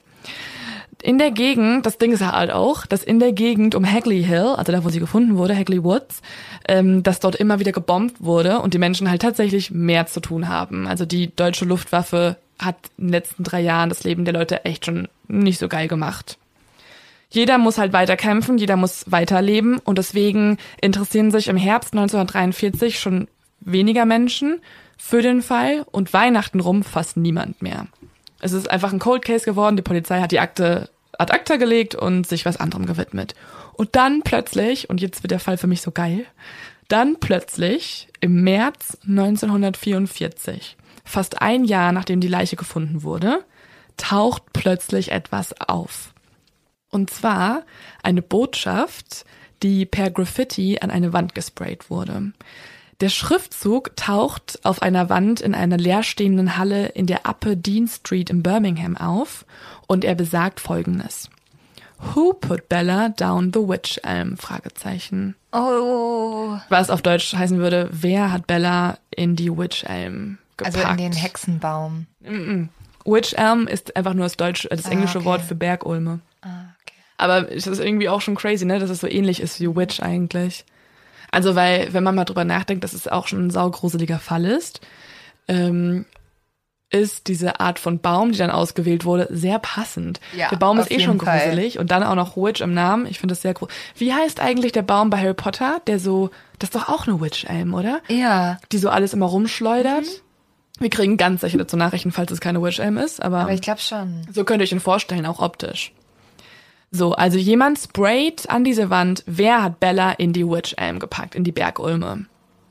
In der Gegend, das Ding ist halt auch, dass in der Gegend um Hagley Hill, also da, wo sie gefunden wurde, Hagley Woods, ähm, dass dort immer wieder gebombt wurde und die Menschen halt tatsächlich mehr zu tun haben. Also die deutsche Luftwaffe hat in den letzten drei Jahren das Leben der Leute echt schon nicht so geil gemacht. Jeder muss halt weiter kämpfen, jeder muss weiterleben und deswegen interessieren sich im Herbst neunzehnhundertdreiundvierzig schon weniger Menschen für den Fall und Weihnachten rum fast niemand mehr. Es ist einfach ein Cold Case geworden, die Polizei hat die Akte ad acta gelegt und sich was anderem gewidmet. Und dann plötzlich, und jetzt wird der Fall für mich so geil, dann plötzlich im März neunzehnhundertvierundvierzig, fast ein Jahr nachdem die Leiche gefunden wurde, taucht plötzlich etwas auf. Und zwar eine Botschaft, die per Graffiti an eine Wand gesprayt wurde. Der Schriftzug taucht auf einer Wand in einer leerstehenden Halle in der Upper Dean Street in Birmingham auf und er besagt Folgendes. Who put Bella down the witch elm? Fragezeichen. Oh. Was auf Deutsch heißen würde, wer hat Bella in die Witch Elm gepackt? Also in den Hexenbaum. Mm-mm. Witch Elm ist einfach nur das deutsche, das englische ah, okay. Wort für Bergulme. Ah, okay. Aber es ist irgendwie auch schon crazy, ne, dass es so ähnlich ist wie Witch eigentlich. Also weil, wenn man mal drüber nachdenkt, dass es auch schon ein saugruseliger Fall ist, ähm, ist diese Art von Baum, die dann ausgewählt wurde, sehr passend. Ja, der Baum ist auf eh jeden schon Fall. gruselig und dann auch noch Witch im Namen. Ich finde das sehr gruselig. Wie heißt eigentlich der Baum bei Harry Potter, der so, das ist doch auch eine Witch Elm, oder? Ja. Die so alles immer rumschleudert. Mhm. Wir kriegen ganz sicher dazu Nachrichten, falls es keine Witch Elm ist, aber, Aber ich glaube schon. so könnt ihr euch ihn vorstellen, auch optisch. So, also jemand sprayt an diese Wand, wer hat Bella in die Witch Elm gepackt, in die Bergulme.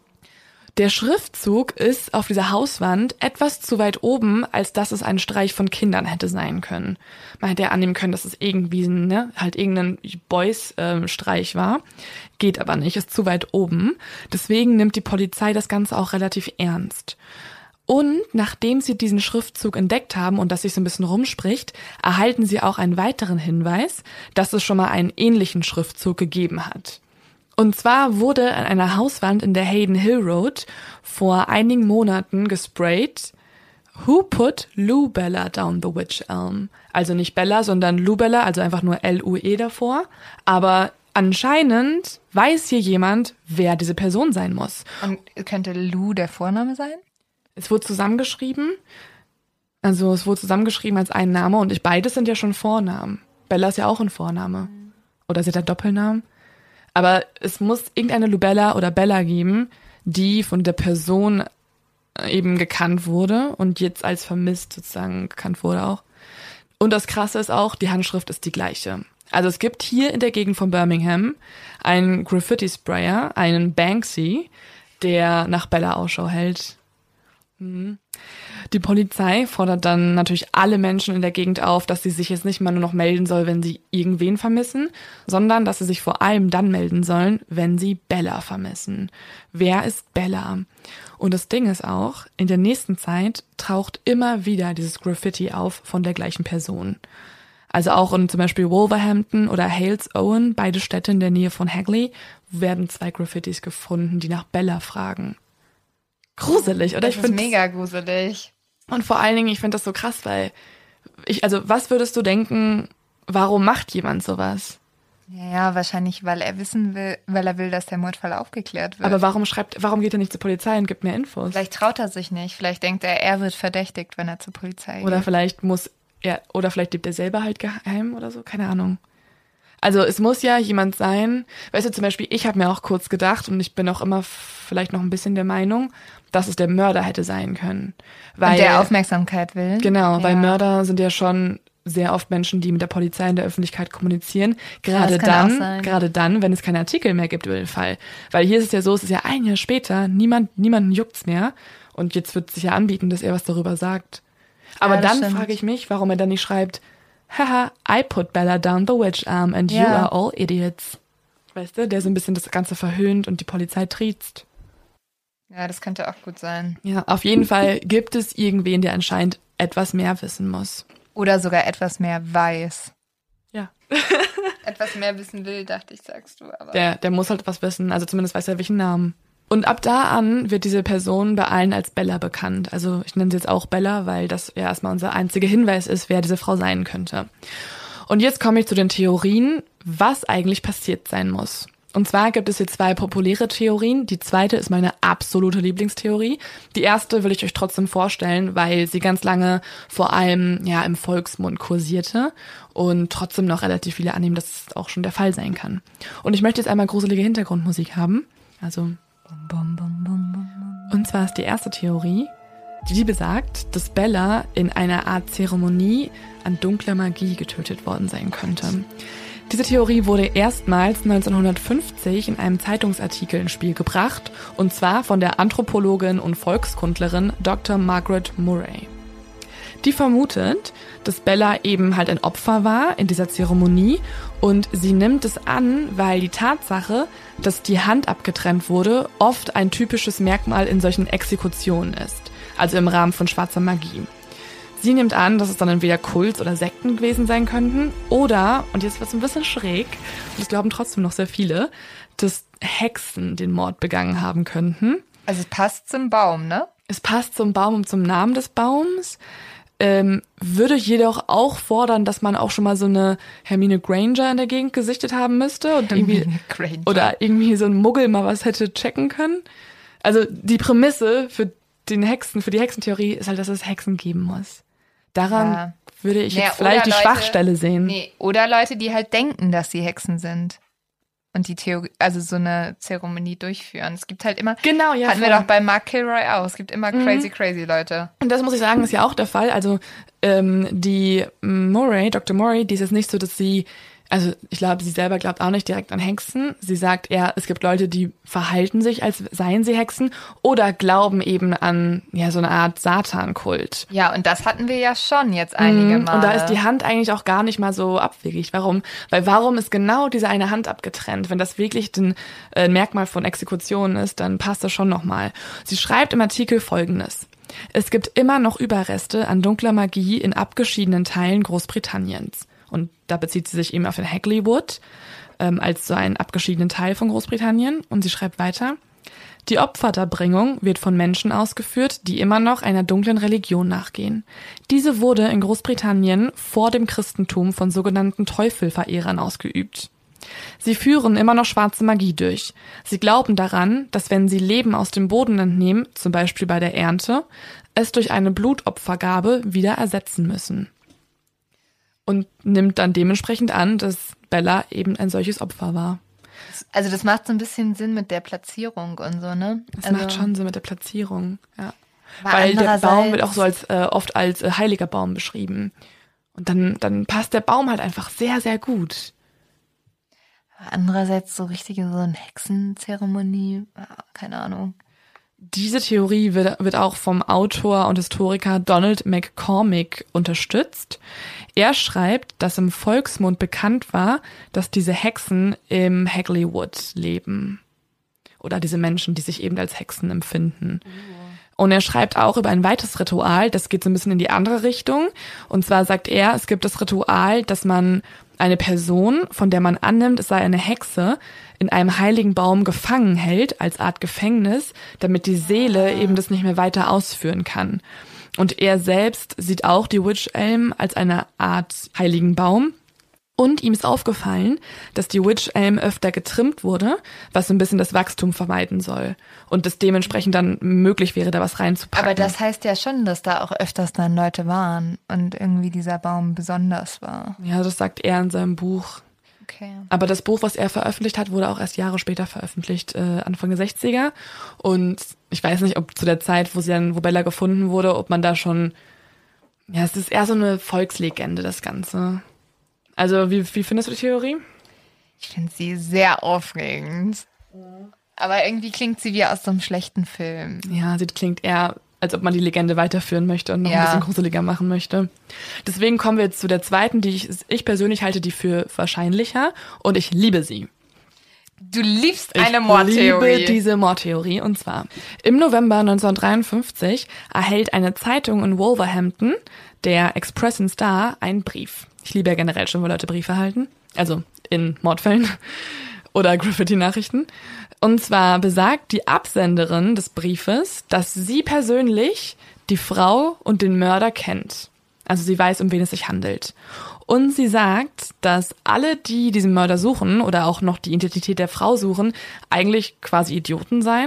Der Schriftzug ist auf dieser Hauswand etwas zu weit oben, als dass es ein Streich von Kindern hätte sein können. Man hätte ja annehmen können, dass es irgendwie ne, halt irgendein Boys-Streich war. Geht aber nicht, ist zu weit oben. Deswegen nimmt die Polizei das Ganze auch relativ ernst. Und nachdem sie diesen Schriftzug entdeckt haben und das sich so ein bisschen rumspricht, erhalten sie auch einen weiteren Hinweis, dass es schon mal einen ähnlichen Schriftzug gegeben hat. Und zwar wurde an einer Hauswand in der Hayden Hill Road vor einigen Monaten gesprayt, Who put Lou Bella down the witch elm? Also nicht Bella, sondern Lou Bella, also einfach nur L U E davor. Aber anscheinend weiß hier jemand, wer diese Person sein muss. Und könnte Lou der Vorname sein? Es wurde zusammengeschrieben, also es wurde zusammengeschrieben als ein Name und ich, beides sind ja schon Vornamen. Bella ist ja auch ein Vorname. Oder sie hat einen Doppelnamen. Aber es muss irgendeine Lubella oder Bella geben, die von der Person eben gekannt wurde und jetzt als vermisst sozusagen gekannt wurde auch. Und das Krasse ist auch, die Handschrift ist die gleiche. Also es gibt hier in der Gegend von Birmingham einen Graffiti-Sprayer, einen Banksy, der nach Bella Ausschau hält. Die Polizei fordert dann natürlich alle Menschen in der Gegend auf, dass sie sich jetzt nicht mal nur noch melden soll, wenn sie irgendwen vermissen, sondern dass sie sich vor allem dann melden sollen, wenn sie Bella vermissen. Wer ist Bella? Und das Ding ist auch, in der nächsten Zeit taucht immer wieder dieses Graffiti auf von der gleichen Person. Also auch in zum Beispiel Wolverhampton oder Hales Owen, beide Städte in der Nähe von Hagley, werden zwei Graffitis gefunden, die nach Bella fragen. Gruselig, oder? Das Ich ist find's- mega gruselig. Und vor allen Dingen, ich finde das so krass, weil ich, also was würdest du denken, warum macht jemand sowas? Ja, ja, wahrscheinlich, weil er wissen will, weil er will, dass der Mordfall aufgeklärt wird. Aber warum schreibt, warum geht er nicht zur Polizei und gibt mehr Infos? Vielleicht traut er sich nicht. Vielleicht denkt er, er wird verdächtigt, wenn er zur Polizei Oder geht. vielleicht muss er, oder vielleicht lebt er selber halt geheim oder so, keine Ahnung. Also es muss ja jemand sein, weißt du, zum Beispiel, ich habe mir auch kurz gedacht und ich bin auch immer vielleicht noch ein bisschen der Meinung, dass es der Mörder hätte sein können. Weil, Und der Aufmerksamkeit will. Genau, ja. weil Mörder sind ja schon sehr oft Menschen, die mit der Polizei in der Öffentlichkeit kommunizieren, gerade das kann auch dann, sein. gerade dann, wenn es keine Artikel mehr gibt über den Fall. Weil hier ist es ja so, es ist ja ein Jahr später, niemand, niemanden juckt's mehr und jetzt wird es sich ja anbieten, dass er was darüber sagt. Aber Ja, das dann stimmt. frage ich mich, warum er dann nicht schreibt, haha, I put Bella down the witch arm and you Ja. are all idiots. Weißt du, der so ein bisschen das Ganze verhöhnt und die Polizei triezt. Ja, das könnte auch gut sein. Ja, auf jeden Fall gibt es irgendwen, der anscheinend etwas mehr wissen muss. Oder sogar etwas mehr weiß. Ja. Etwas mehr wissen will, dachte ich, sagst du. Aber Der, der muss halt was wissen, also zumindest weiß er welchen Namen. Und ab da an wird diese Person bei allen als Bella bekannt. Also ich nenne sie jetzt auch Bella, weil das ja erstmal unser einziger Hinweis ist, wer diese Frau sein könnte. Und jetzt komme ich zu den Theorien, was eigentlich passiert sein muss. Und zwar gibt es hier zwei populäre Theorien. Die zweite ist meine absolute Lieblingstheorie. Die erste will ich euch trotzdem vorstellen, weil sie ganz lange vor allem ja im Volksmund kursierte und trotzdem noch relativ viele annehmen, dass es auch schon der Fall sein kann. Und ich möchte jetzt einmal gruselige Hintergrundmusik haben. Also Bum, bum, bum, bum, bum. und zwar ist die erste Theorie, die, die besagt, dass Bella in einer Art Zeremonie an dunkler Magie getötet worden sein könnte. Diese Theorie wurde erstmals neunzehnhundertfünfzig in einem Zeitungsartikel ins Spiel gebracht, und zwar von der Anthropologin und Volkskundlerin Doktor Margaret Murray. Die vermutet, dass Bella eben halt ein Opfer war in dieser Zeremonie und sie nimmt es an, weil die Tatsache, dass die Hand abgetrennt wurde, oft ein typisches Merkmal in solchen Exekutionen ist, also im Rahmen von schwarzer Magie. Sie nimmt an, dass es dann entweder Kults oder Sekten gewesen sein könnten oder, und jetzt wird es ein bisschen schräg, und das glauben trotzdem noch sehr viele, dass Hexen den Mord begangen haben könnten. Also es passt zum Baum, ne? Es passt zum Baum und zum Namen des Baums, ähm, würde jedoch auch fordern, dass man auch schon mal so eine Hermine Granger in der Gegend gesichtet haben müsste und irgendwie, Hermine Granger. oder irgendwie so ein Muggel mal was hätte checken können. Also die Prämisse für den Hexen, für die Hexentheorie ist halt, dass es Hexen geben muss. Daran Ja. würde ich Naja, jetzt vielleicht die oder Leute- Schwachstelle sehen. Nee, oder Leute, die halt denken, dass sie Hexen sind. Und die Theorie, also so eine Zeremonie durchführen. Es gibt halt immer, Genau, ja. hatten wir voll. doch bei Mark Kilroy auch. Es gibt immer Mhm. crazy, crazy Leute. Und das muss ich sagen, ist ja auch der Fall. Also ähm, die Murray, Doktor Murray, die ist jetzt nicht so, dass sie, also ich glaube, sie selber glaubt auch nicht direkt an Hexen. Sie sagt eher, es gibt Leute, die verhalten sich, als seien sie Hexen oder glauben eben an ja so eine Art Satan-Kult. Ja, und das hatten wir ja schon jetzt einige Mhm. Male. Und da ist die Hand eigentlich auch gar nicht mal so abwegig. Warum? Weil warum ist genau diese eine Hand abgetrennt? Wenn das wirklich ein äh, Merkmal von Exekution ist, dann passt das schon nochmal. Sie schreibt im Artikel Folgendes. Es gibt immer noch Überreste an dunkler Magie in abgeschiedenen Teilen Großbritanniens. Und da bezieht sie sich eben auf den Hagley Wood ähm, als so einen abgeschiedenen Teil von Großbritannien. Und sie schreibt weiter, die Opferdarbringung wird von Menschen ausgeführt, die immer noch einer dunklen Religion nachgehen. Diese wurde in Großbritannien vor dem Christentum von sogenannten Teufelverehrern ausgeübt. Sie führen immer noch schwarze Magie durch. Sie glauben daran, dass wenn sie Leben aus dem Boden entnehmen, zum Beispiel bei der Ernte, es durch eine Blutopfergabe wieder ersetzen müssen. Und nimmt dann dementsprechend an, dass Bella eben ein solches Opfer war. Also das macht so ein bisschen Sinn mit der Platzierung und so, ne? Das also, macht schon Sinn mit der Platzierung, ja. aber Weil der andererseits- Baum wird auch so als äh, oft als äh, heiliger Baum beschrieben. Und dann, dann passt der Baum halt einfach sehr, sehr gut. Andererseits so richtige so eine Hexenzeremonie, ah, keine Ahnung. Diese Theorie wird, wird auch vom Autor und Historiker Donald McCormick unterstützt. Er schreibt, dass im Volksmund bekannt war, dass diese Hexen im Hagley Wood leben. Oder diese Menschen, die sich eben als Hexen empfinden. Und er schreibt auch über ein weiteres Ritual, das geht so ein bisschen in die andere Richtung. Und zwar sagt er, es gibt das Ritual, dass man eine Person, von der man annimmt, es sei eine Hexe, in einem heiligen Baum gefangen hält, als Art Gefängnis, damit die Seele eben das nicht mehr weiter ausführen kann. Und er selbst sieht auch die Wych Elm als eine Art heiligen Baum. Und ihm ist aufgefallen, dass die Wych Elm öfter getrimmt wurde, was so ein bisschen das Wachstum vermeiden soll. Und es dementsprechend dann möglich wäre, da was reinzupacken. Aber das heißt ja schon, dass da auch öfters dann Leute waren und irgendwie dieser Baum besonders war. Ja, das sagt er in seinem Buch. Okay. Aber das Buch, was er veröffentlicht hat, wurde auch erst Jahre später veröffentlicht, äh, Anfang der sechziger. Und ich weiß nicht, ob zu der Zeit, wo sie dann, wo Bella gefunden wurde, ob man da schon Ja, es ist eher so eine Volkslegende, das Ganze. Also, wie, wie findest du die Theorie? Ich finde sie sehr aufregend. Aber irgendwie klingt sie wie aus so einem schlechten Film. Ja, sie klingt eher, als ob man die Legende weiterführen möchte und noch Ja. ein bisschen gruseliger machen möchte. Deswegen kommen wir jetzt zu der zweiten, die ich, ich persönlich halte die für wahrscheinlicher und ich liebe sie. Du liebst Ich eine Mordtheorie. liebe diese Mordtheorie. Und zwar, im November neunzehnhundertdreiundfünfzig erhält eine Zeitung in Wolverhampton, der Express and Star, einen Brief. Ich liebe ja generell schon, wo Leute Briefe halten. Also in Mordfällen oder Graffiti-Nachrichten. Und zwar besagt die Absenderin des Briefes, dass sie persönlich die Frau und den Mörder kennt. Also sie weiß, um wen es sich handelt. Und sie sagt, dass alle, die diesen Mörder suchen oder auch noch die Identität der Frau suchen, eigentlich quasi Idioten seien,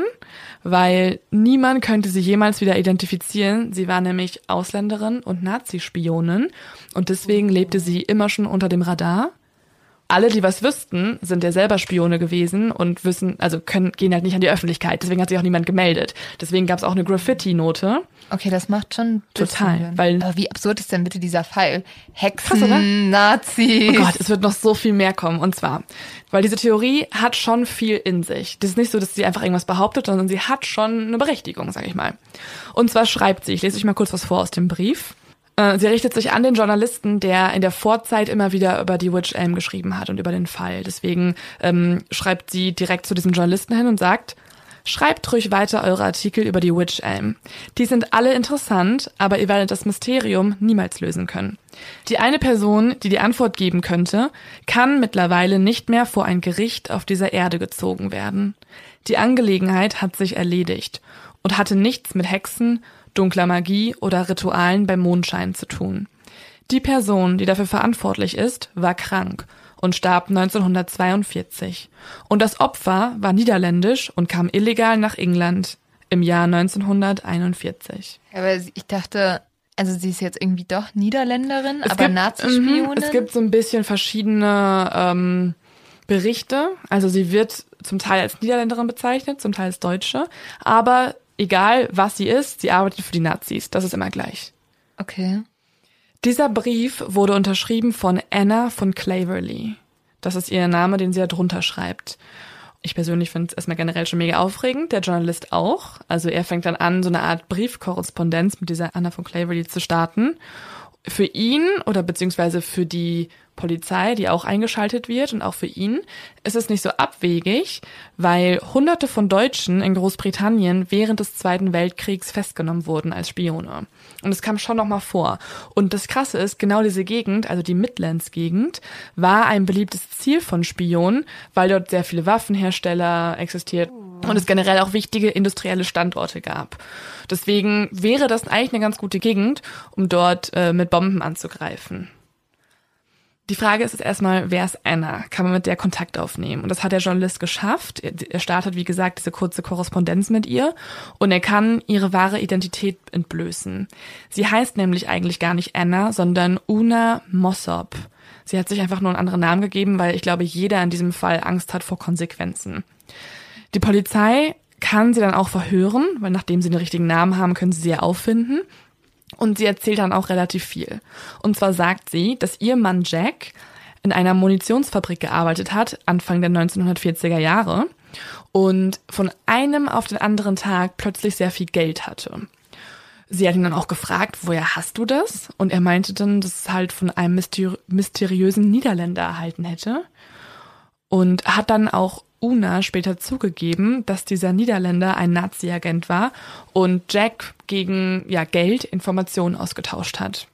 weil niemand könnte sie jemals wieder identifizieren. Sie war nämlich Ausländerin und Nazispionin und deswegen lebte sie immer schon unter dem Radar. Alle, die was wüssten, sind ja selber Spione gewesen und wissen, also können, gehen halt nicht an die Öffentlichkeit. Deswegen hat sich auch niemand gemeldet. Deswegen gab es auch eine Graffiti-Note. Okay, das macht schon Total, Sinn. weil- Aber wie absurd ist denn bitte dieser Fall? Krass, oder? Hexen, Nazis. Oh Gott, es wird noch so viel mehr kommen. Und zwar, weil diese Theorie hat schon viel in sich. Das ist nicht so, dass sie einfach irgendwas behauptet, sondern sie hat schon eine Berechtigung, sag ich mal. Und zwar schreibt sie, ich lese euch mal kurz was vor aus dem Brief. Äh, Sie richtet sich an den Journalisten, der in der Vorzeit immer wieder über die Wych Elm geschrieben hat und über den Fall. Deswegen ähm, schreibt sie direkt zu diesem Journalisten hin und sagt: Schreibt ruhig weiter eure Artikel über die Wych Elm. Die sind alle interessant, aber ihr werdet das Mysterium niemals lösen können. Die eine Person, die die Antwort geben könnte, kann mittlerweile nicht mehr vor ein Gericht auf dieser Erde gezogen werden. Die Angelegenheit hat sich erledigt und hatte nichts mit Hexen, dunkler Magie oder Ritualen beim Mondschein zu tun. Die Person, die dafür verantwortlich ist, war krank und starb neunzehnhundertzweiundvierzig. Und das Opfer war niederländisch und kam illegal nach England im Jahr neunzehnhunderteinundvierzig. Aber ich dachte, also sie ist jetzt irgendwie doch Niederländerin, Es aber gibt- Nazispionin? mhm, Es gibt so ein bisschen verschiedene ähm, Berichte. Also sie wird zum Teil als Niederländerin bezeichnet, zum Teil als Deutsche. Aber egal, was sie ist, sie arbeitet für die Nazis. Das ist immer gleich. Okay. Dieser Brief wurde unterschrieben von Anna von Claverley. Das ist ihr Name, den sie da drunter schreibt. Ich persönlich finde es erstmal generell schon mega aufregend, der Journalist auch. Also er fängt dann an, so eine Art Briefkorrespondenz mit dieser Anna von Claverley zu starten. Für ihn oder beziehungsweise für die Polizei, die auch eingeschaltet wird, und auch für ihn ist es nicht so abwegig, weil Hunderte von Deutschen in Großbritannien während des Zweiten Weltkriegs festgenommen wurden als Spione. Und es kam schon noch mal vor. Und das Krasse ist, genau diese Gegend, also die Midlands-Gegend, war ein beliebtes Ziel von Spionen, weil dort sehr viele Waffenhersteller existiert und es generell auch wichtige industrielle Standorte gab. Deswegen wäre das eigentlich eine ganz gute Gegend, um dort äh, mit Bomben anzugreifen. Die Frage ist jetzt erstmal, wer ist Anna? Kann man mit der Kontakt aufnehmen? Und das hat der Journalist geschafft. Er startet, wie gesagt, diese kurze Korrespondenz mit ihr und er kann ihre wahre Identität entblößen. Sie heißt nämlich eigentlich gar nicht Anna, sondern Una Mossop. Sie hat sich einfach nur einen anderen Namen gegeben, weil ich glaube, jeder in diesem Fall Angst hat vor Konsequenzen. Die Polizei kann sie dann auch verhören, weil nachdem sie den richtigen Namen haben, können sie sie ja auffinden. Und sie erzählt dann auch relativ viel. Und zwar sagt sie, dass ihr Mann Jack in einer Munitionsfabrik gearbeitet hat, Anfang der neunzehnhundertvierziger Jahre, und von einem auf den anderen Tag plötzlich sehr viel Geld hatte. Sie hat ihn dann auch gefragt, woher hast du das? Und er meinte dann, dass es halt von einem mysteri- mysteriösen Niederländer erhalten hätte. Und hat dann auch Una später zugegeben, dass dieser Niederländer ein Nazi-Agent war und Jack gegen ja, Geld Informationen ausgetauscht hat.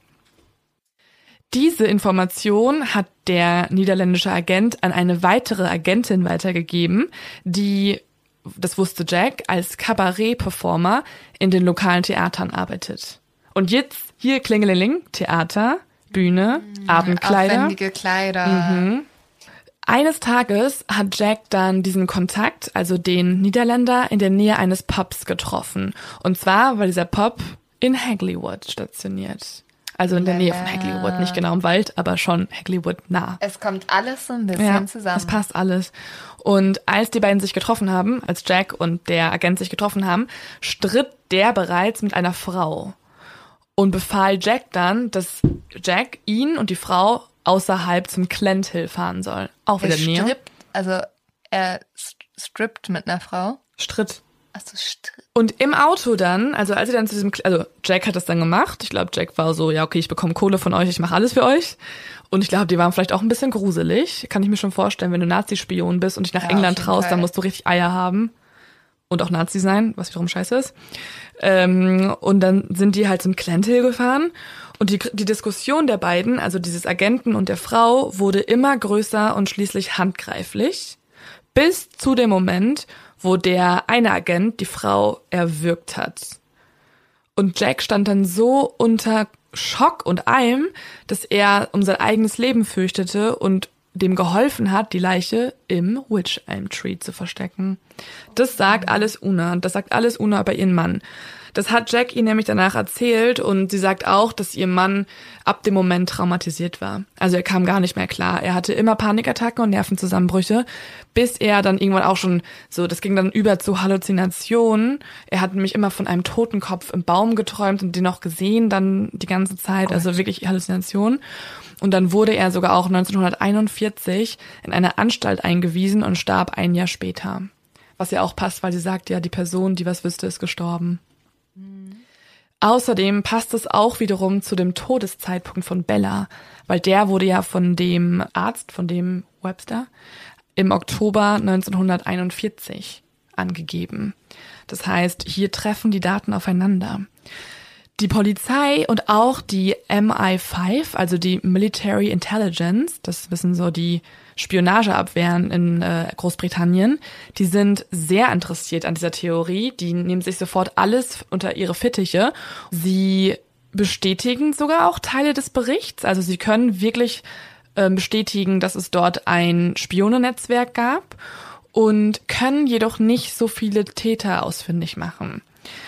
Diese Information hat der niederländische Agent an eine weitere Agentin weitergegeben, die, das wusste Jack, als Kabarett-Performer in den lokalen Theatern arbeitet. Und jetzt hier Klingelingeling, Theater, Bühne, Abendkleider. Aufwendige Kleider. Mhm. Eines Tages hat Jack dann diesen Kontakt, also den Niederländer, in der Nähe eines Pubs getroffen. Und zwar war dieser Pub in Hagleywood stationiert. Also in der Nähe von Hagleywood, nicht genau im Wald, aber schon Hagleywood nah. Es kommt alles so ein bisschen Ja, zusammen. es passt alles. Und als die beiden sich getroffen haben, als Jack und der Agent sich getroffen haben, stritt der bereits mit einer Frau. und befahl Jack dann, dass Jack ihn und die Frau außerhalb zum Clent Hill fahren soll. Auch wieder er näher. Strippt, also er strippt mit einer Frau. Stritt. Achso, Stritt. Und im Auto dann, also als sie dann zu diesem, also Jack hat das dann gemacht. Ich glaube, Jack war so, ja okay, ich bekomme Kohle von euch, ich mache alles für euch. Und ich glaube, die waren vielleicht auch ein bisschen gruselig. Kann ich mir schon vorstellen, wenn du Nazi-Spion bist und dich nach Ja, England auf jeden traust, Fall. dann musst du richtig Eier haben. Und auch Nazi sein, was wiederum scheiße ist. Ähm, und dann sind die halt zum Clent Hill gefahren. Und die, die Diskussion der beiden, also dieses Agenten und der Frau, wurde immer größer und schließlich handgreiflich. Bis zu dem Moment, wo der eine Agent die Frau erwürgt hat. Und Jack stand dann so unter Schock und Eim, dass er um sein eigenes Leben fürchtete und dem geholfen hat, die Leiche im Witch Elm Tree zu verstecken. Das sagt alles Una. Das sagt alles Una über ihren Mann. Das hat Jack ihr nämlich danach erzählt und sie sagt auch, dass ihr Mann ab dem Moment traumatisiert war. Also er kam gar nicht mehr klar. Er hatte immer Panikattacken und Nervenzusammenbrüche, bis er dann irgendwann auch schon so, das ging dann über zu Halluzinationen. Er hat nämlich immer von einem Totenkopf im Baum geträumt und den auch gesehen dann die ganze Zeit, Gott. also wirklich Halluzinationen. Und dann wurde er sogar auch neunzehnhunderteinundvierzig in eine Anstalt eingewiesen und starb ein Jahr später. Was ja auch passt, weil sie sagt, ja, die Person, die was wüsste, ist gestorben. Mhm. Außerdem passt es auch wiederum zu dem Todeszeitpunkt von Bella, weil der wurde ja von dem Arzt, von dem Webster, im Oktober neunzehnhunderteinundvierzig angegeben. Das heißt, hier treffen die Daten aufeinander. Die Polizei und auch die M I fünf, also die Military Intelligence, das wissen so die Spionageabwehren in äh, Großbritannien, die sind sehr interessiert an dieser Theorie. Die nehmen sich sofort alles unter ihre Fittiche. Sie bestätigen sogar auch Teile des Berichts. Also sie können wirklich äh, bestätigen, dass es dort ein Spionennetzwerk gab und können jedoch nicht so viele Täter ausfindig machen.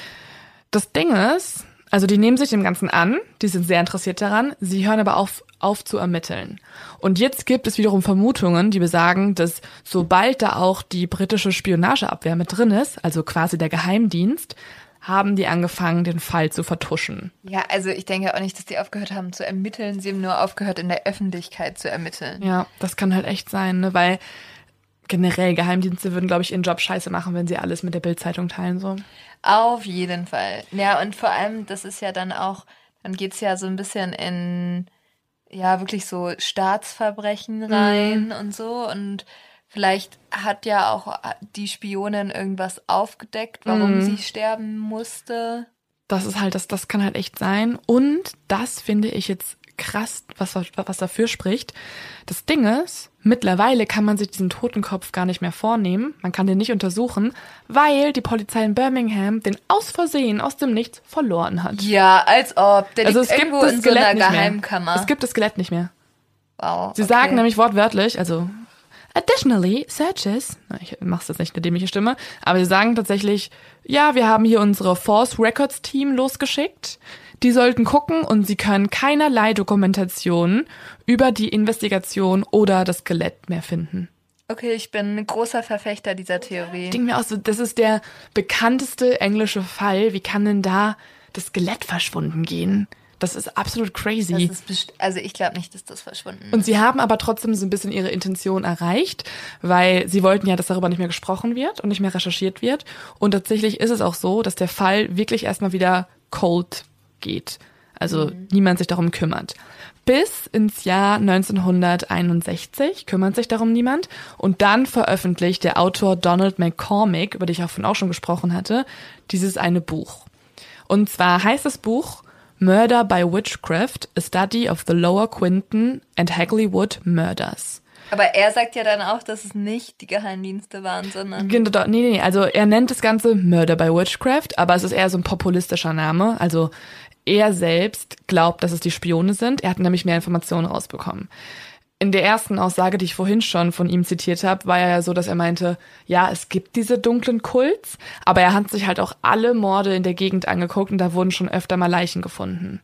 Das Ding ist, also die nehmen sich dem Ganzen an, die sind sehr interessiert daran, sie hören aber auf, auf zu ermitteln. Und jetzt gibt es wiederum Vermutungen, die besagen, dass sobald da auch die britische Spionageabwehr mit drin ist, also quasi der Geheimdienst, haben die angefangen, den Fall zu vertuschen. Ja, also ich denke auch nicht, dass die aufgehört haben zu ermitteln, sie haben nur aufgehört, in der Öffentlichkeit zu ermitteln. Ja, das kann halt echt sein, ne? Weil generell Geheimdienste würden, glaube ich, ihren Job scheiße machen, wenn sie alles mit der Bild-Zeitung teilen, so. Auf jeden Fall. Ja, und vor allem, das ist ja dann auch, dann geht's ja so ein bisschen in, ja, wirklich so Staatsverbrechen rein mhm. und so. Und vielleicht hat ja auch die Spionin irgendwas aufgedeckt, warum mhm. sie sterben musste. Das ist halt, das, das kann halt echt sein. Und das finde ich jetzt krass, was, was dafür spricht. Das Ding ist, mittlerweile kann man sich diesen Totenkopf gar nicht mehr vornehmen. Man kann den nicht untersuchen, weil die Polizei in Birmingham den aus Versehen aus dem Nichts verloren hat. Ja, als ob. Der also liegt es irgendwo gibt das in Skelett so einer nicht mehr. Geheimkammer. Es gibt das Skelett nicht mehr. Wow. Sie okay. sagen nämlich wortwörtlich, also additionally, searches, ich mach's jetzt nicht eine dämliche Stimme, aber sie sagen tatsächlich, ja, wir haben hier unsere Force Records Team losgeschickt. Die sollten gucken und sie können keinerlei Dokumentation über die Investigation oder das Skelett mehr finden. Okay, ich bin ein großer Verfechter dieser Theorie. Ich denke mir auch so, das ist der bekannteste englische Fall. Wie kann denn da das Skelett verschwunden gehen? Das ist absolut crazy. Das ist best- also ich glaube nicht, dass das verschwunden ist. Und sie haben aber trotzdem so ein bisschen ihre Intention erreicht, weil sie wollten ja, dass darüber nicht mehr gesprochen wird und nicht mehr recherchiert wird. Und tatsächlich ist es auch so, dass der Fall wirklich erstmal wieder cold geht. Also mhm. niemand sich darum kümmert. Bis ins Jahr neunzehnhunderteinundsechzig kümmert sich darum niemand. Und dann veröffentlicht der Autor Donald McCormick, über den ich auch vorhin auch schon gesprochen hatte, dieses eine Buch. Und zwar heißt das Buch Murder by Witchcraft, A Study of the Lower Quinton and Hagleywood Murders. Aber er sagt ja dann auch, dass es nicht die Geheimdienste waren, sondern... Nee, nee, nee, also er nennt das Ganze Murder by Witchcraft, aber es ist eher so ein populistischer Name. Also er selbst glaubt, dass es die Spione sind. Er hat nämlich mehr Informationen rausbekommen. In der ersten Aussage, die ich vorhin schon von ihm zitiert habe, war ja so, dass er meinte, ja, es gibt diese dunklen Kults, aber er hat sich halt auch alle Morde in der Gegend angeguckt und da wurden schon öfter mal Leichen gefunden.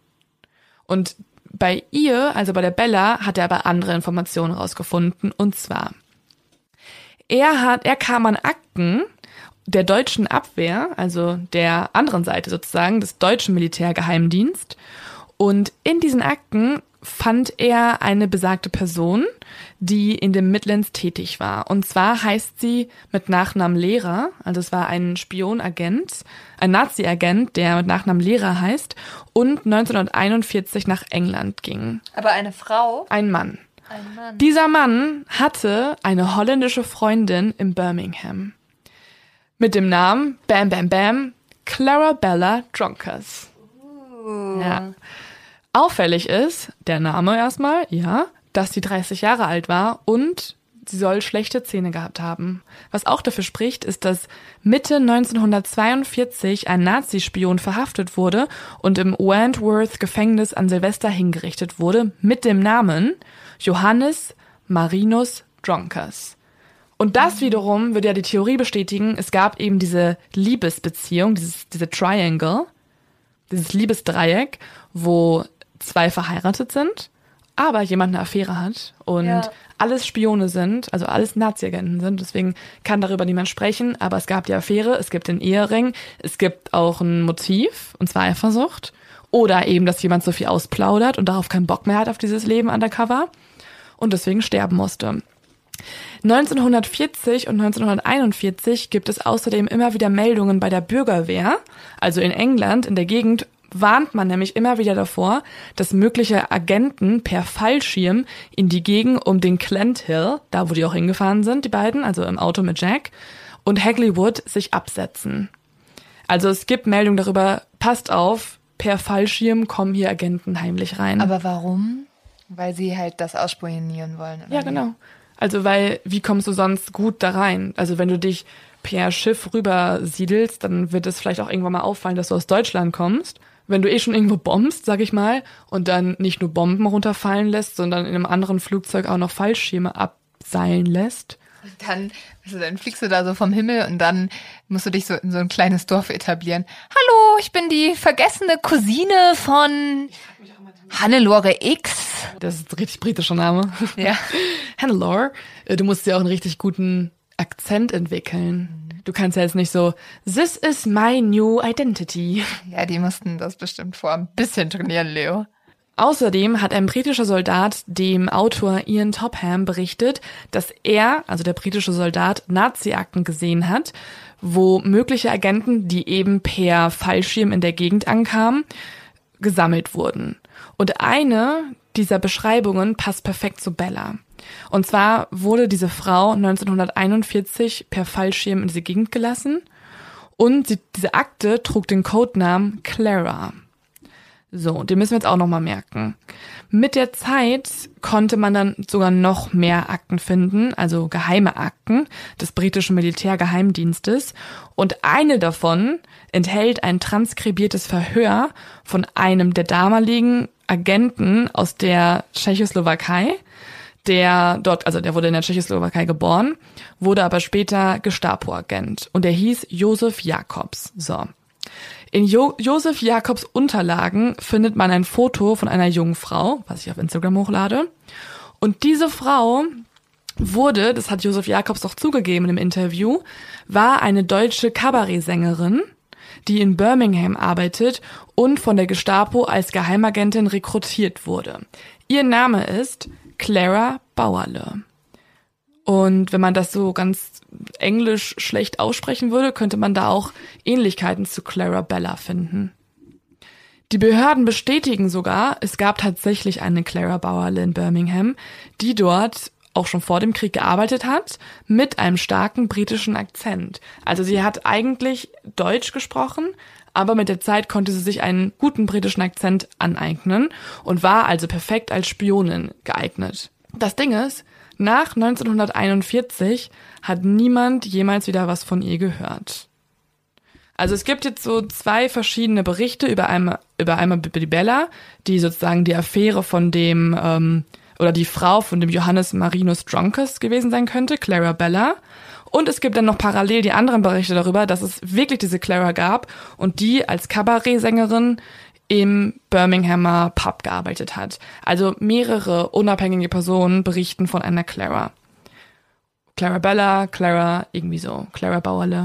Und bei ihr, also bei der Bella, hat er aber andere Informationen rausgefunden. Und zwar, er hat, er kam an Akten, der deutschen Abwehr, also der anderen Seite sozusagen, des deutschen Militärgeheimdienst. Und in diesen Akten fand er eine besagte Person, die in den Midlands tätig war. Und zwar heißt sie mit Nachnamen Lehrer, also es war ein Spionagent, ein Nazi-Agent, der mit Nachnamen Lehrer heißt und neunzehnhunderteinundvierzig nach England ging. Aber eine Frau? Ein Mann. Ein Mann. Dieser Mann hatte eine holländische Freundin in Birmingham. Mit dem Namen, bam, bam, bam, Clarabella Dronkers. Uh. Ja. Auffällig ist, der Name erstmal, ja, dass sie dreißig Jahre alt war und sie soll schlechte Zähne gehabt haben. Was auch dafür spricht, ist, dass Mitte neunzehnhundertzweiundvierzig ein Nazispion verhaftet wurde und im Wentworth-Gefängnis an Silvester hingerichtet wurde mit dem Namen Johannes Marinus Dronkers. Und das wiederum würde ja die Theorie bestätigen, es gab eben diese Liebesbeziehung, dieses, diese Triangle, dieses Liebesdreieck, wo zwei verheiratet sind, aber jemand eine Affäre hat und ja. alles Spione sind, also alles Nazi-Agenten sind, deswegen kann darüber niemand sprechen, aber es gab die Affäre, es gibt den Ehering, es gibt auch ein Motiv, und zwar Eifersucht, oder eben, dass jemand so viel ausplaudert und darauf keinen Bock mehr hat auf dieses Leben undercover und deswegen sterben musste. neunzehnhundertvierzig und neunzehnhunderteinundvierzig gibt es außerdem immer wieder Meldungen bei der Bürgerwehr, also in England, in der Gegend, warnt man nämlich immer wieder davor, dass mögliche Agenten per Fallschirm in die Gegend um den Clent Hill, da wo die auch hingefahren sind, die beiden, also im Auto mit Jack, und Hagley Wood sich absetzen. Also es gibt Meldungen darüber, passt auf, per Fallschirm kommen hier Agenten heimlich rein. Aber warum? Weil sie halt das ausspionieren wollen. Oder ja, genau. Also weil, wie kommst du sonst gut da rein? Also wenn du dich per Schiff rüber siedelst, dann wird es vielleicht auch irgendwann mal auffallen, dass du aus Deutschland kommst. Wenn du eh schon irgendwo bombst, sag ich mal, und dann nicht nur Bomben runterfallen lässt, sondern in einem anderen Flugzeug auch noch Fallschirme abseilen lässt. Und dann, also dann fliegst du da so vom Himmel und dann musst du dich so in so ein kleines Dorf etablieren. Hallo, ich bin die vergessene Cousine von Hannelore X. Das ist ein richtig britischer Name. Ja. Hannelore, du musst ja auch einen richtig guten Akzent entwickeln. Du kannst ja jetzt nicht so, this is my new identity. Ja, die mussten das bestimmt vor ein bisschen trainieren, Leo. Außerdem hat ein britischer Soldat dem Autor Ian Topham berichtet, dass er, also der britische Soldat, Nazi-Akten gesehen hat, wo mögliche Agenten, die eben per Fallschirm in der Gegend ankamen, gesammelt wurden. Und eine dieser Beschreibungen passt perfekt zu Bella. Und zwar wurde diese Frau neunzehnhunderteinundvierzig per Fallschirm in diese Gegend gelassen und sie, diese Akte trug den Codenamen Clara. So, den müssen wir jetzt auch nochmal merken. Mit der Zeit konnte man dann sogar noch mehr Akten finden, also geheime Akten des britischen Militärgeheimdienstes. Und eine davon enthält ein transkribiertes Verhör von einem der damaligen Agenten aus der Tschechoslowakei, der dort, also der wurde in der Tschechoslowakei geboren, wurde aber später Gestapo-Agent und der hieß Josef Jakobs. So. In jo- Josef Jakobs Unterlagen findet man ein Foto von einer jungen Frau, was ich auf Instagram hochlade. Und diese Frau wurde, das hat Josef Jakobs auch zugegeben im Interview, war eine deutsche Kabarettsängerin, die in Birmingham arbeitet und von der Gestapo als Geheimagentin rekrutiert wurde. Ihr Name ist Clara Bauerle. Und wenn man das so ganz englisch schlecht aussprechen würde, könnte man da auch Ähnlichkeiten zu Clara Bella finden. Die Behörden bestätigen sogar, es gab tatsächlich eine Clara Bauerle in Birmingham, die dort auch schon vor dem Krieg gearbeitet hat, mit einem starken britischen Akzent. Also sie hat eigentlich Deutsch gesprochen, aber mit der Zeit konnte sie sich einen guten britischen Akzent aneignen und war also perfekt als Spionin geeignet. Das Ding ist, nach neunzehnhunderteinundvierzig hat niemand jemals wieder was von ihr gehört. Also es gibt jetzt so zwei verschiedene Berichte über einmal über einmal über die Bella, die sozusagen die Affäre von dem ähm, oder die Frau von dem Johannes Marinus Dronkers gewesen sein könnte, Clara Bella. Und es gibt dann noch parallel die anderen Berichte darüber, dass es wirklich diese Clara gab und die als Kabarettsängerin im Birminghamer Pub gearbeitet hat. Also mehrere unabhängige Personen berichten von einer Clara. Clara Bella, Clara, irgendwie so, Clara Bauerle.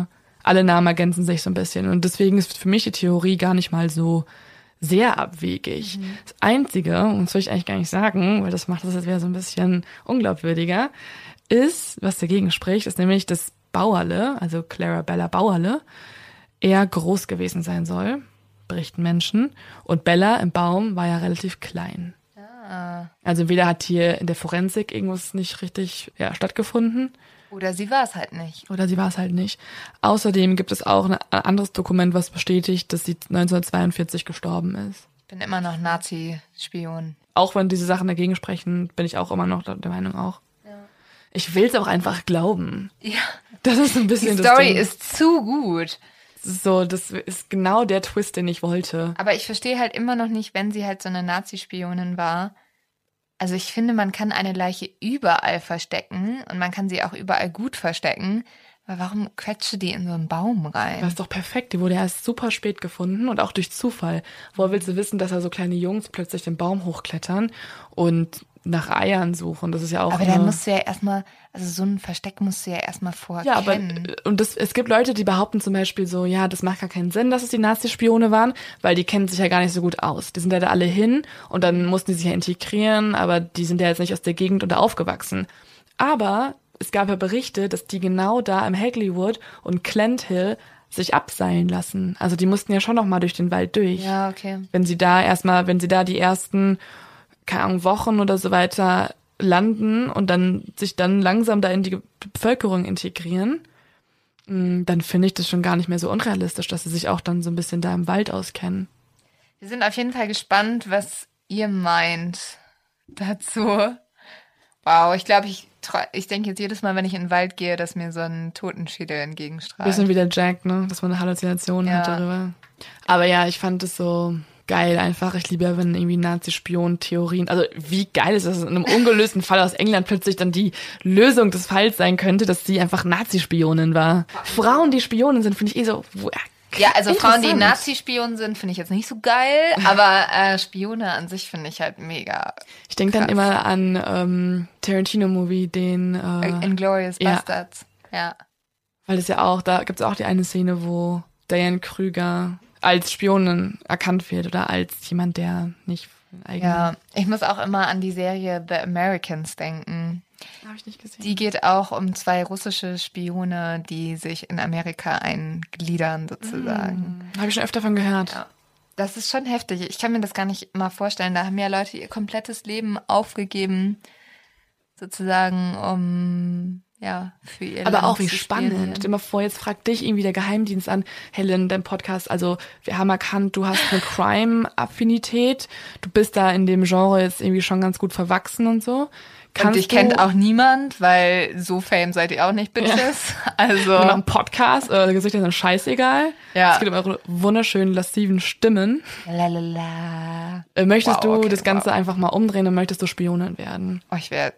alle Namen ergänzen sich so ein bisschen. Und deswegen ist für mich die Theorie gar nicht mal so sehr abwegig. Mhm. Das Einzige, und das will ich eigentlich gar nicht sagen, weil das macht das jetzt wieder so ein bisschen unglaubwürdiger, ist, was dagegen spricht, ist nämlich, dass Bauerle, also Clarabella Bauerle, eher groß gewesen sein soll, berichten Menschen. Und Bella im Baum war ja relativ klein. Ah. Also entweder hat hier in der Forensik irgendwas nicht richtig ja, stattgefunden. Oder sie war es halt nicht. Oder sie war es halt nicht. Außerdem gibt es auch ein anderes Dokument, was bestätigt, dass sie neunzehnhundertzweiundvierzig gestorben ist. Ich bin immer noch Nazi-Spion. Auch wenn diese Sachen dagegen sprechen, bin ich auch immer noch der Meinung auch. Ja. Ich will es auch einfach glauben. Ja. Das ist ein bisschen Die Story das Ding. Ist zu gut. So, das ist genau der Twist, den ich wollte. Aber ich verstehe halt immer noch nicht, wenn sie halt so eine Nazi-Spionin war. Also ich finde, man kann eine Leiche überall verstecken und man kann sie auch überall gut verstecken. Aber warum quetsche die in so einen Baum rein? Das ist doch perfekt. Die wurde erst super spät gefunden und auch durch Zufall. Woher willst du wissen, dass da so kleine Jungs plötzlich den Baum hochklettern und nach Eiern suchen? Das ist ja auch. Aber dann musst du ja erstmal, also so ein Versteck musst du ja erstmal vorher ja, kennen. Aber und das, es gibt Leute, die behaupten zum Beispiel so, ja, das macht gar keinen Sinn, dass es die Nazi-Spione waren, weil die kennen sich ja gar nicht so gut aus. Die sind ja da alle hin und dann mussten die sich ja integrieren, aber die sind ja jetzt nicht aus der Gegend und da aufgewachsen. Aber es gab ja Berichte, dass die genau da im Hagleywood und Clent Hill sich abseilen lassen. Also die mussten ja schon noch mal durch den Wald durch. Ja, okay. Wenn sie da erstmal, wenn sie da die ersten, keine Ahnung, Wochen oder so weiter landen und dann sich dann langsam da in die Bevölkerung integrieren, dann finde ich das schon gar nicht mehr so unrealistisch, dass sie sich auch dann so ein bisschen da im Wald auskennen. Wir sind auf jeden Fall gespannt, was ihr meint dazu. Wow, ich glaube, ich ich denke jetzt jedes Mal, wenn ich in den Wald gehe, dass mir so ein Totenschädel entgegenstrahlt. Bisschen wie der Jack, ne? Dass man eine Halluzination ja. hat darüber. Aber ja, ich fand es so geil einfach. Ich liebe ja, wenn irgendwie Nazi-Spion-Theorien, also wie geil ist das, in einem ungelösten Fall aus England plötzlich dann die Lösung des Falls sein könnte, dass sie einfach Nazi-Spionin war. Frauen, die Spionen sind, finde ich eh so, ja, also Frauen, die Nazi-Spionen sind, finde ich jetzt nicht so geil, aber äh, Spione an sich finde ich halt mega. Ich denke dann immer an ähm, Tarantino-Movie, den äh, Inglourious Bastards, ja. ja. Weil es ja auch, da gibt es auch die eine Szene, wo Diane Krüger als Spionin erkannt wird oder als jemand, der nicht eigentlich. Ja, ich muss auch immer an die Serie The Americans denken. Habe ich nicht gesehen. Die geht auch um zwei russische Spione, die sich in Amerika eingliedern, sozusagen. Mm, habe ich schon öfter von gehört. Ja. Das ist schon heftig. Ich kann mir das gar nicht mal vorstellen. Da haben ja Leute ihr komplettes Leben aufgegeben, sozusagen, um ja, für ihr Aber Land auch wie zu spannend. spielen. Stell dir mal vor, jetzt fragt dich irgendwie der Geheimdienst an, Helen, dein Podcast, also wir haben erkannt, du hast eine Crime-Affinität, du bist da in dem Genre jetzt irgendwie schon ganz gut verwachsen und so. Kannst und dich du, kennt auch niemand, weil so fame seid ihr auch nicht, Bitches. Ja. Also. Wir machen Podcast, eure Gesichter sind scheißegal. Ja. Es geht um eure wunderschönen, lassiven Stimmen. Lalala. Äh, möchtest Wow, du okay, das Ganze wow. einfach mal umdrehen und möchtest du Spionin werden? Oh, ich wäre.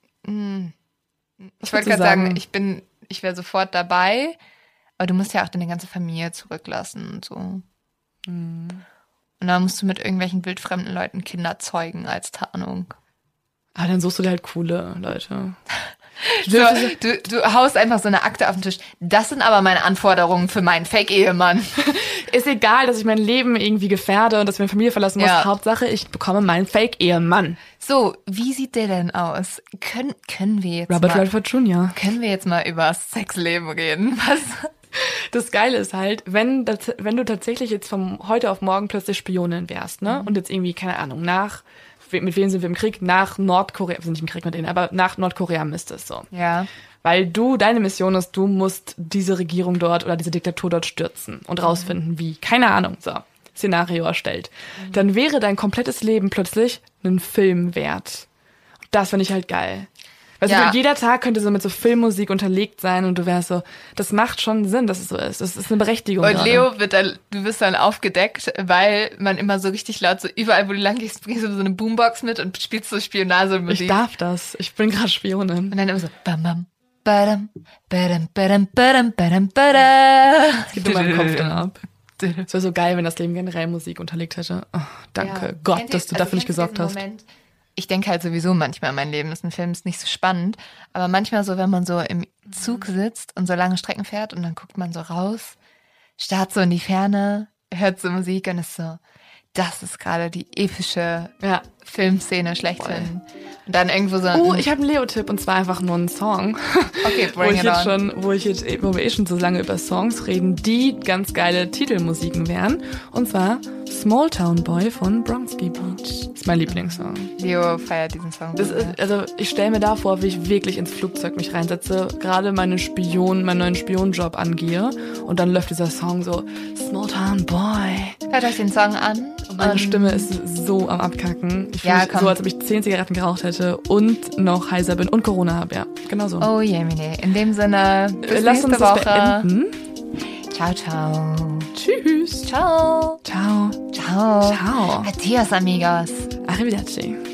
Ich Was wollte würdest du gerade sagen, sagen? ich bin, ich wäre sofort dabei, aber du musst ja auch deine ganze Familie zurücklassen und so. Mhm. Und dann musst du mit irgendwelchen wildfremden Leuten Kinder zeugen als Tarnung. Aber dann suchst du dir halt coole Leute. So, du, du haust einfach so eine Akte auf den Tisch. Das sind aber meine Anforderungen für meinen Fake-Ehemann. Ist egal, dass ich mein Leben irgendwie gefährde und dass ich meine Familie verlassen muss. Ja. Hauptsache, ich bekomme meinen Fake-Ehemann. So, wie sieht der denn aus? Können, können wir jetzt Robert mal, Redford Junior können wir jetzt mal über Sexleben reden? Was? Das Geile ist halt, wenn, das, wenn du tatsächlich jetzt von heute auf morgen plötzlich Spionin wärst, ne? Mhm. Und jetzt irgendwie, keine Ahnung, nach, mit wem sind wir im Krieg? Nach Nordkorea, wir sind nicht im Krieg mit denen, aber nach Nordkorea müsste es so. Ja. Weil du, deine Mission ist, du musst diese Regierung dort oder diese Diktatur dort stürzen und rausfinden, wie. Keine Ahnung, so. Szenario erstellt. Mhm. Dann wäre dein komplettes Leben plötzlich einen Film wert. Das finde ich halt geil. Weißt Ja. du, jeder Tag könnte so mit so Filmmusik unterlegt sein und du wärst so, das macht schon Sinn, dass es so ist. Das ist eine Berechtigung. Und gerade. Leo wird dann, du wirst dann aufgedeckt, weil man immer so richtig laut, so überall, wo du lang gehst, bringst du so eine Boombox mit und spielst so Spionagemusik. Ich darf das. Ich bin gerade Spionin. Und dann immer so, bam, bam, badam, badam, badam, badam, badam, badam. Das geht in meinem Kopf dann ab. Es wäre so geil, wenn das Leben generell Musik unterlegt hätte. Oh, danke Ja. Gott, Kennt ihr- dass du also dafür nicht kennst du gesorgt diesen hast. Moment, ich denke halt sowieso manchmal, mein Leben ist ein Film, ist nicht so spannend. Aber manchmal so, wenn man so im Zug sitzt und so lange Strecken fährt und dann guckt man so raus, starrt so in die Ferne, hört so Musik und ist so, das ist gerade die epische Ja. Filmszene schlechthin. Und dann irgendwo so... Oh, ich habe einen Leo-Tipp und zwar einfach nur einen Song. Okay, wo bring ich it jetzt on. schon, wo ich jetzt, wo wir eh schon so lange über Songs reden, die ganz geile Titelmusiken wären. Und zwar Small Town Boy von Bronski Beach. Das ist mein Lieblingssong. Leo feiert diesen Song. Das ist, also ich stelle mir da vor, wie ich wirklich ins Flugzeug mich reinsetze, gerade meine Spion, meinen neuen Spionjob angehe und dann läuft dieser Song so Small Town Boy. Hört euch den Song an. Und meine und Stimme ist so am Abkacken. Ich fühle Ja, mich komm. so, als ob ich zehn Zigaretten geraucht hätte und noch heiser bin und Corona habe, ja. Genau so. Oh jemine. In dem Sinne, bis Lass nächste uns das Woche. beenden. Ciao, ciao. Tschüss. Ciao. Ciao. Ciao. Ciao. Adios, amigos. Arrivederci.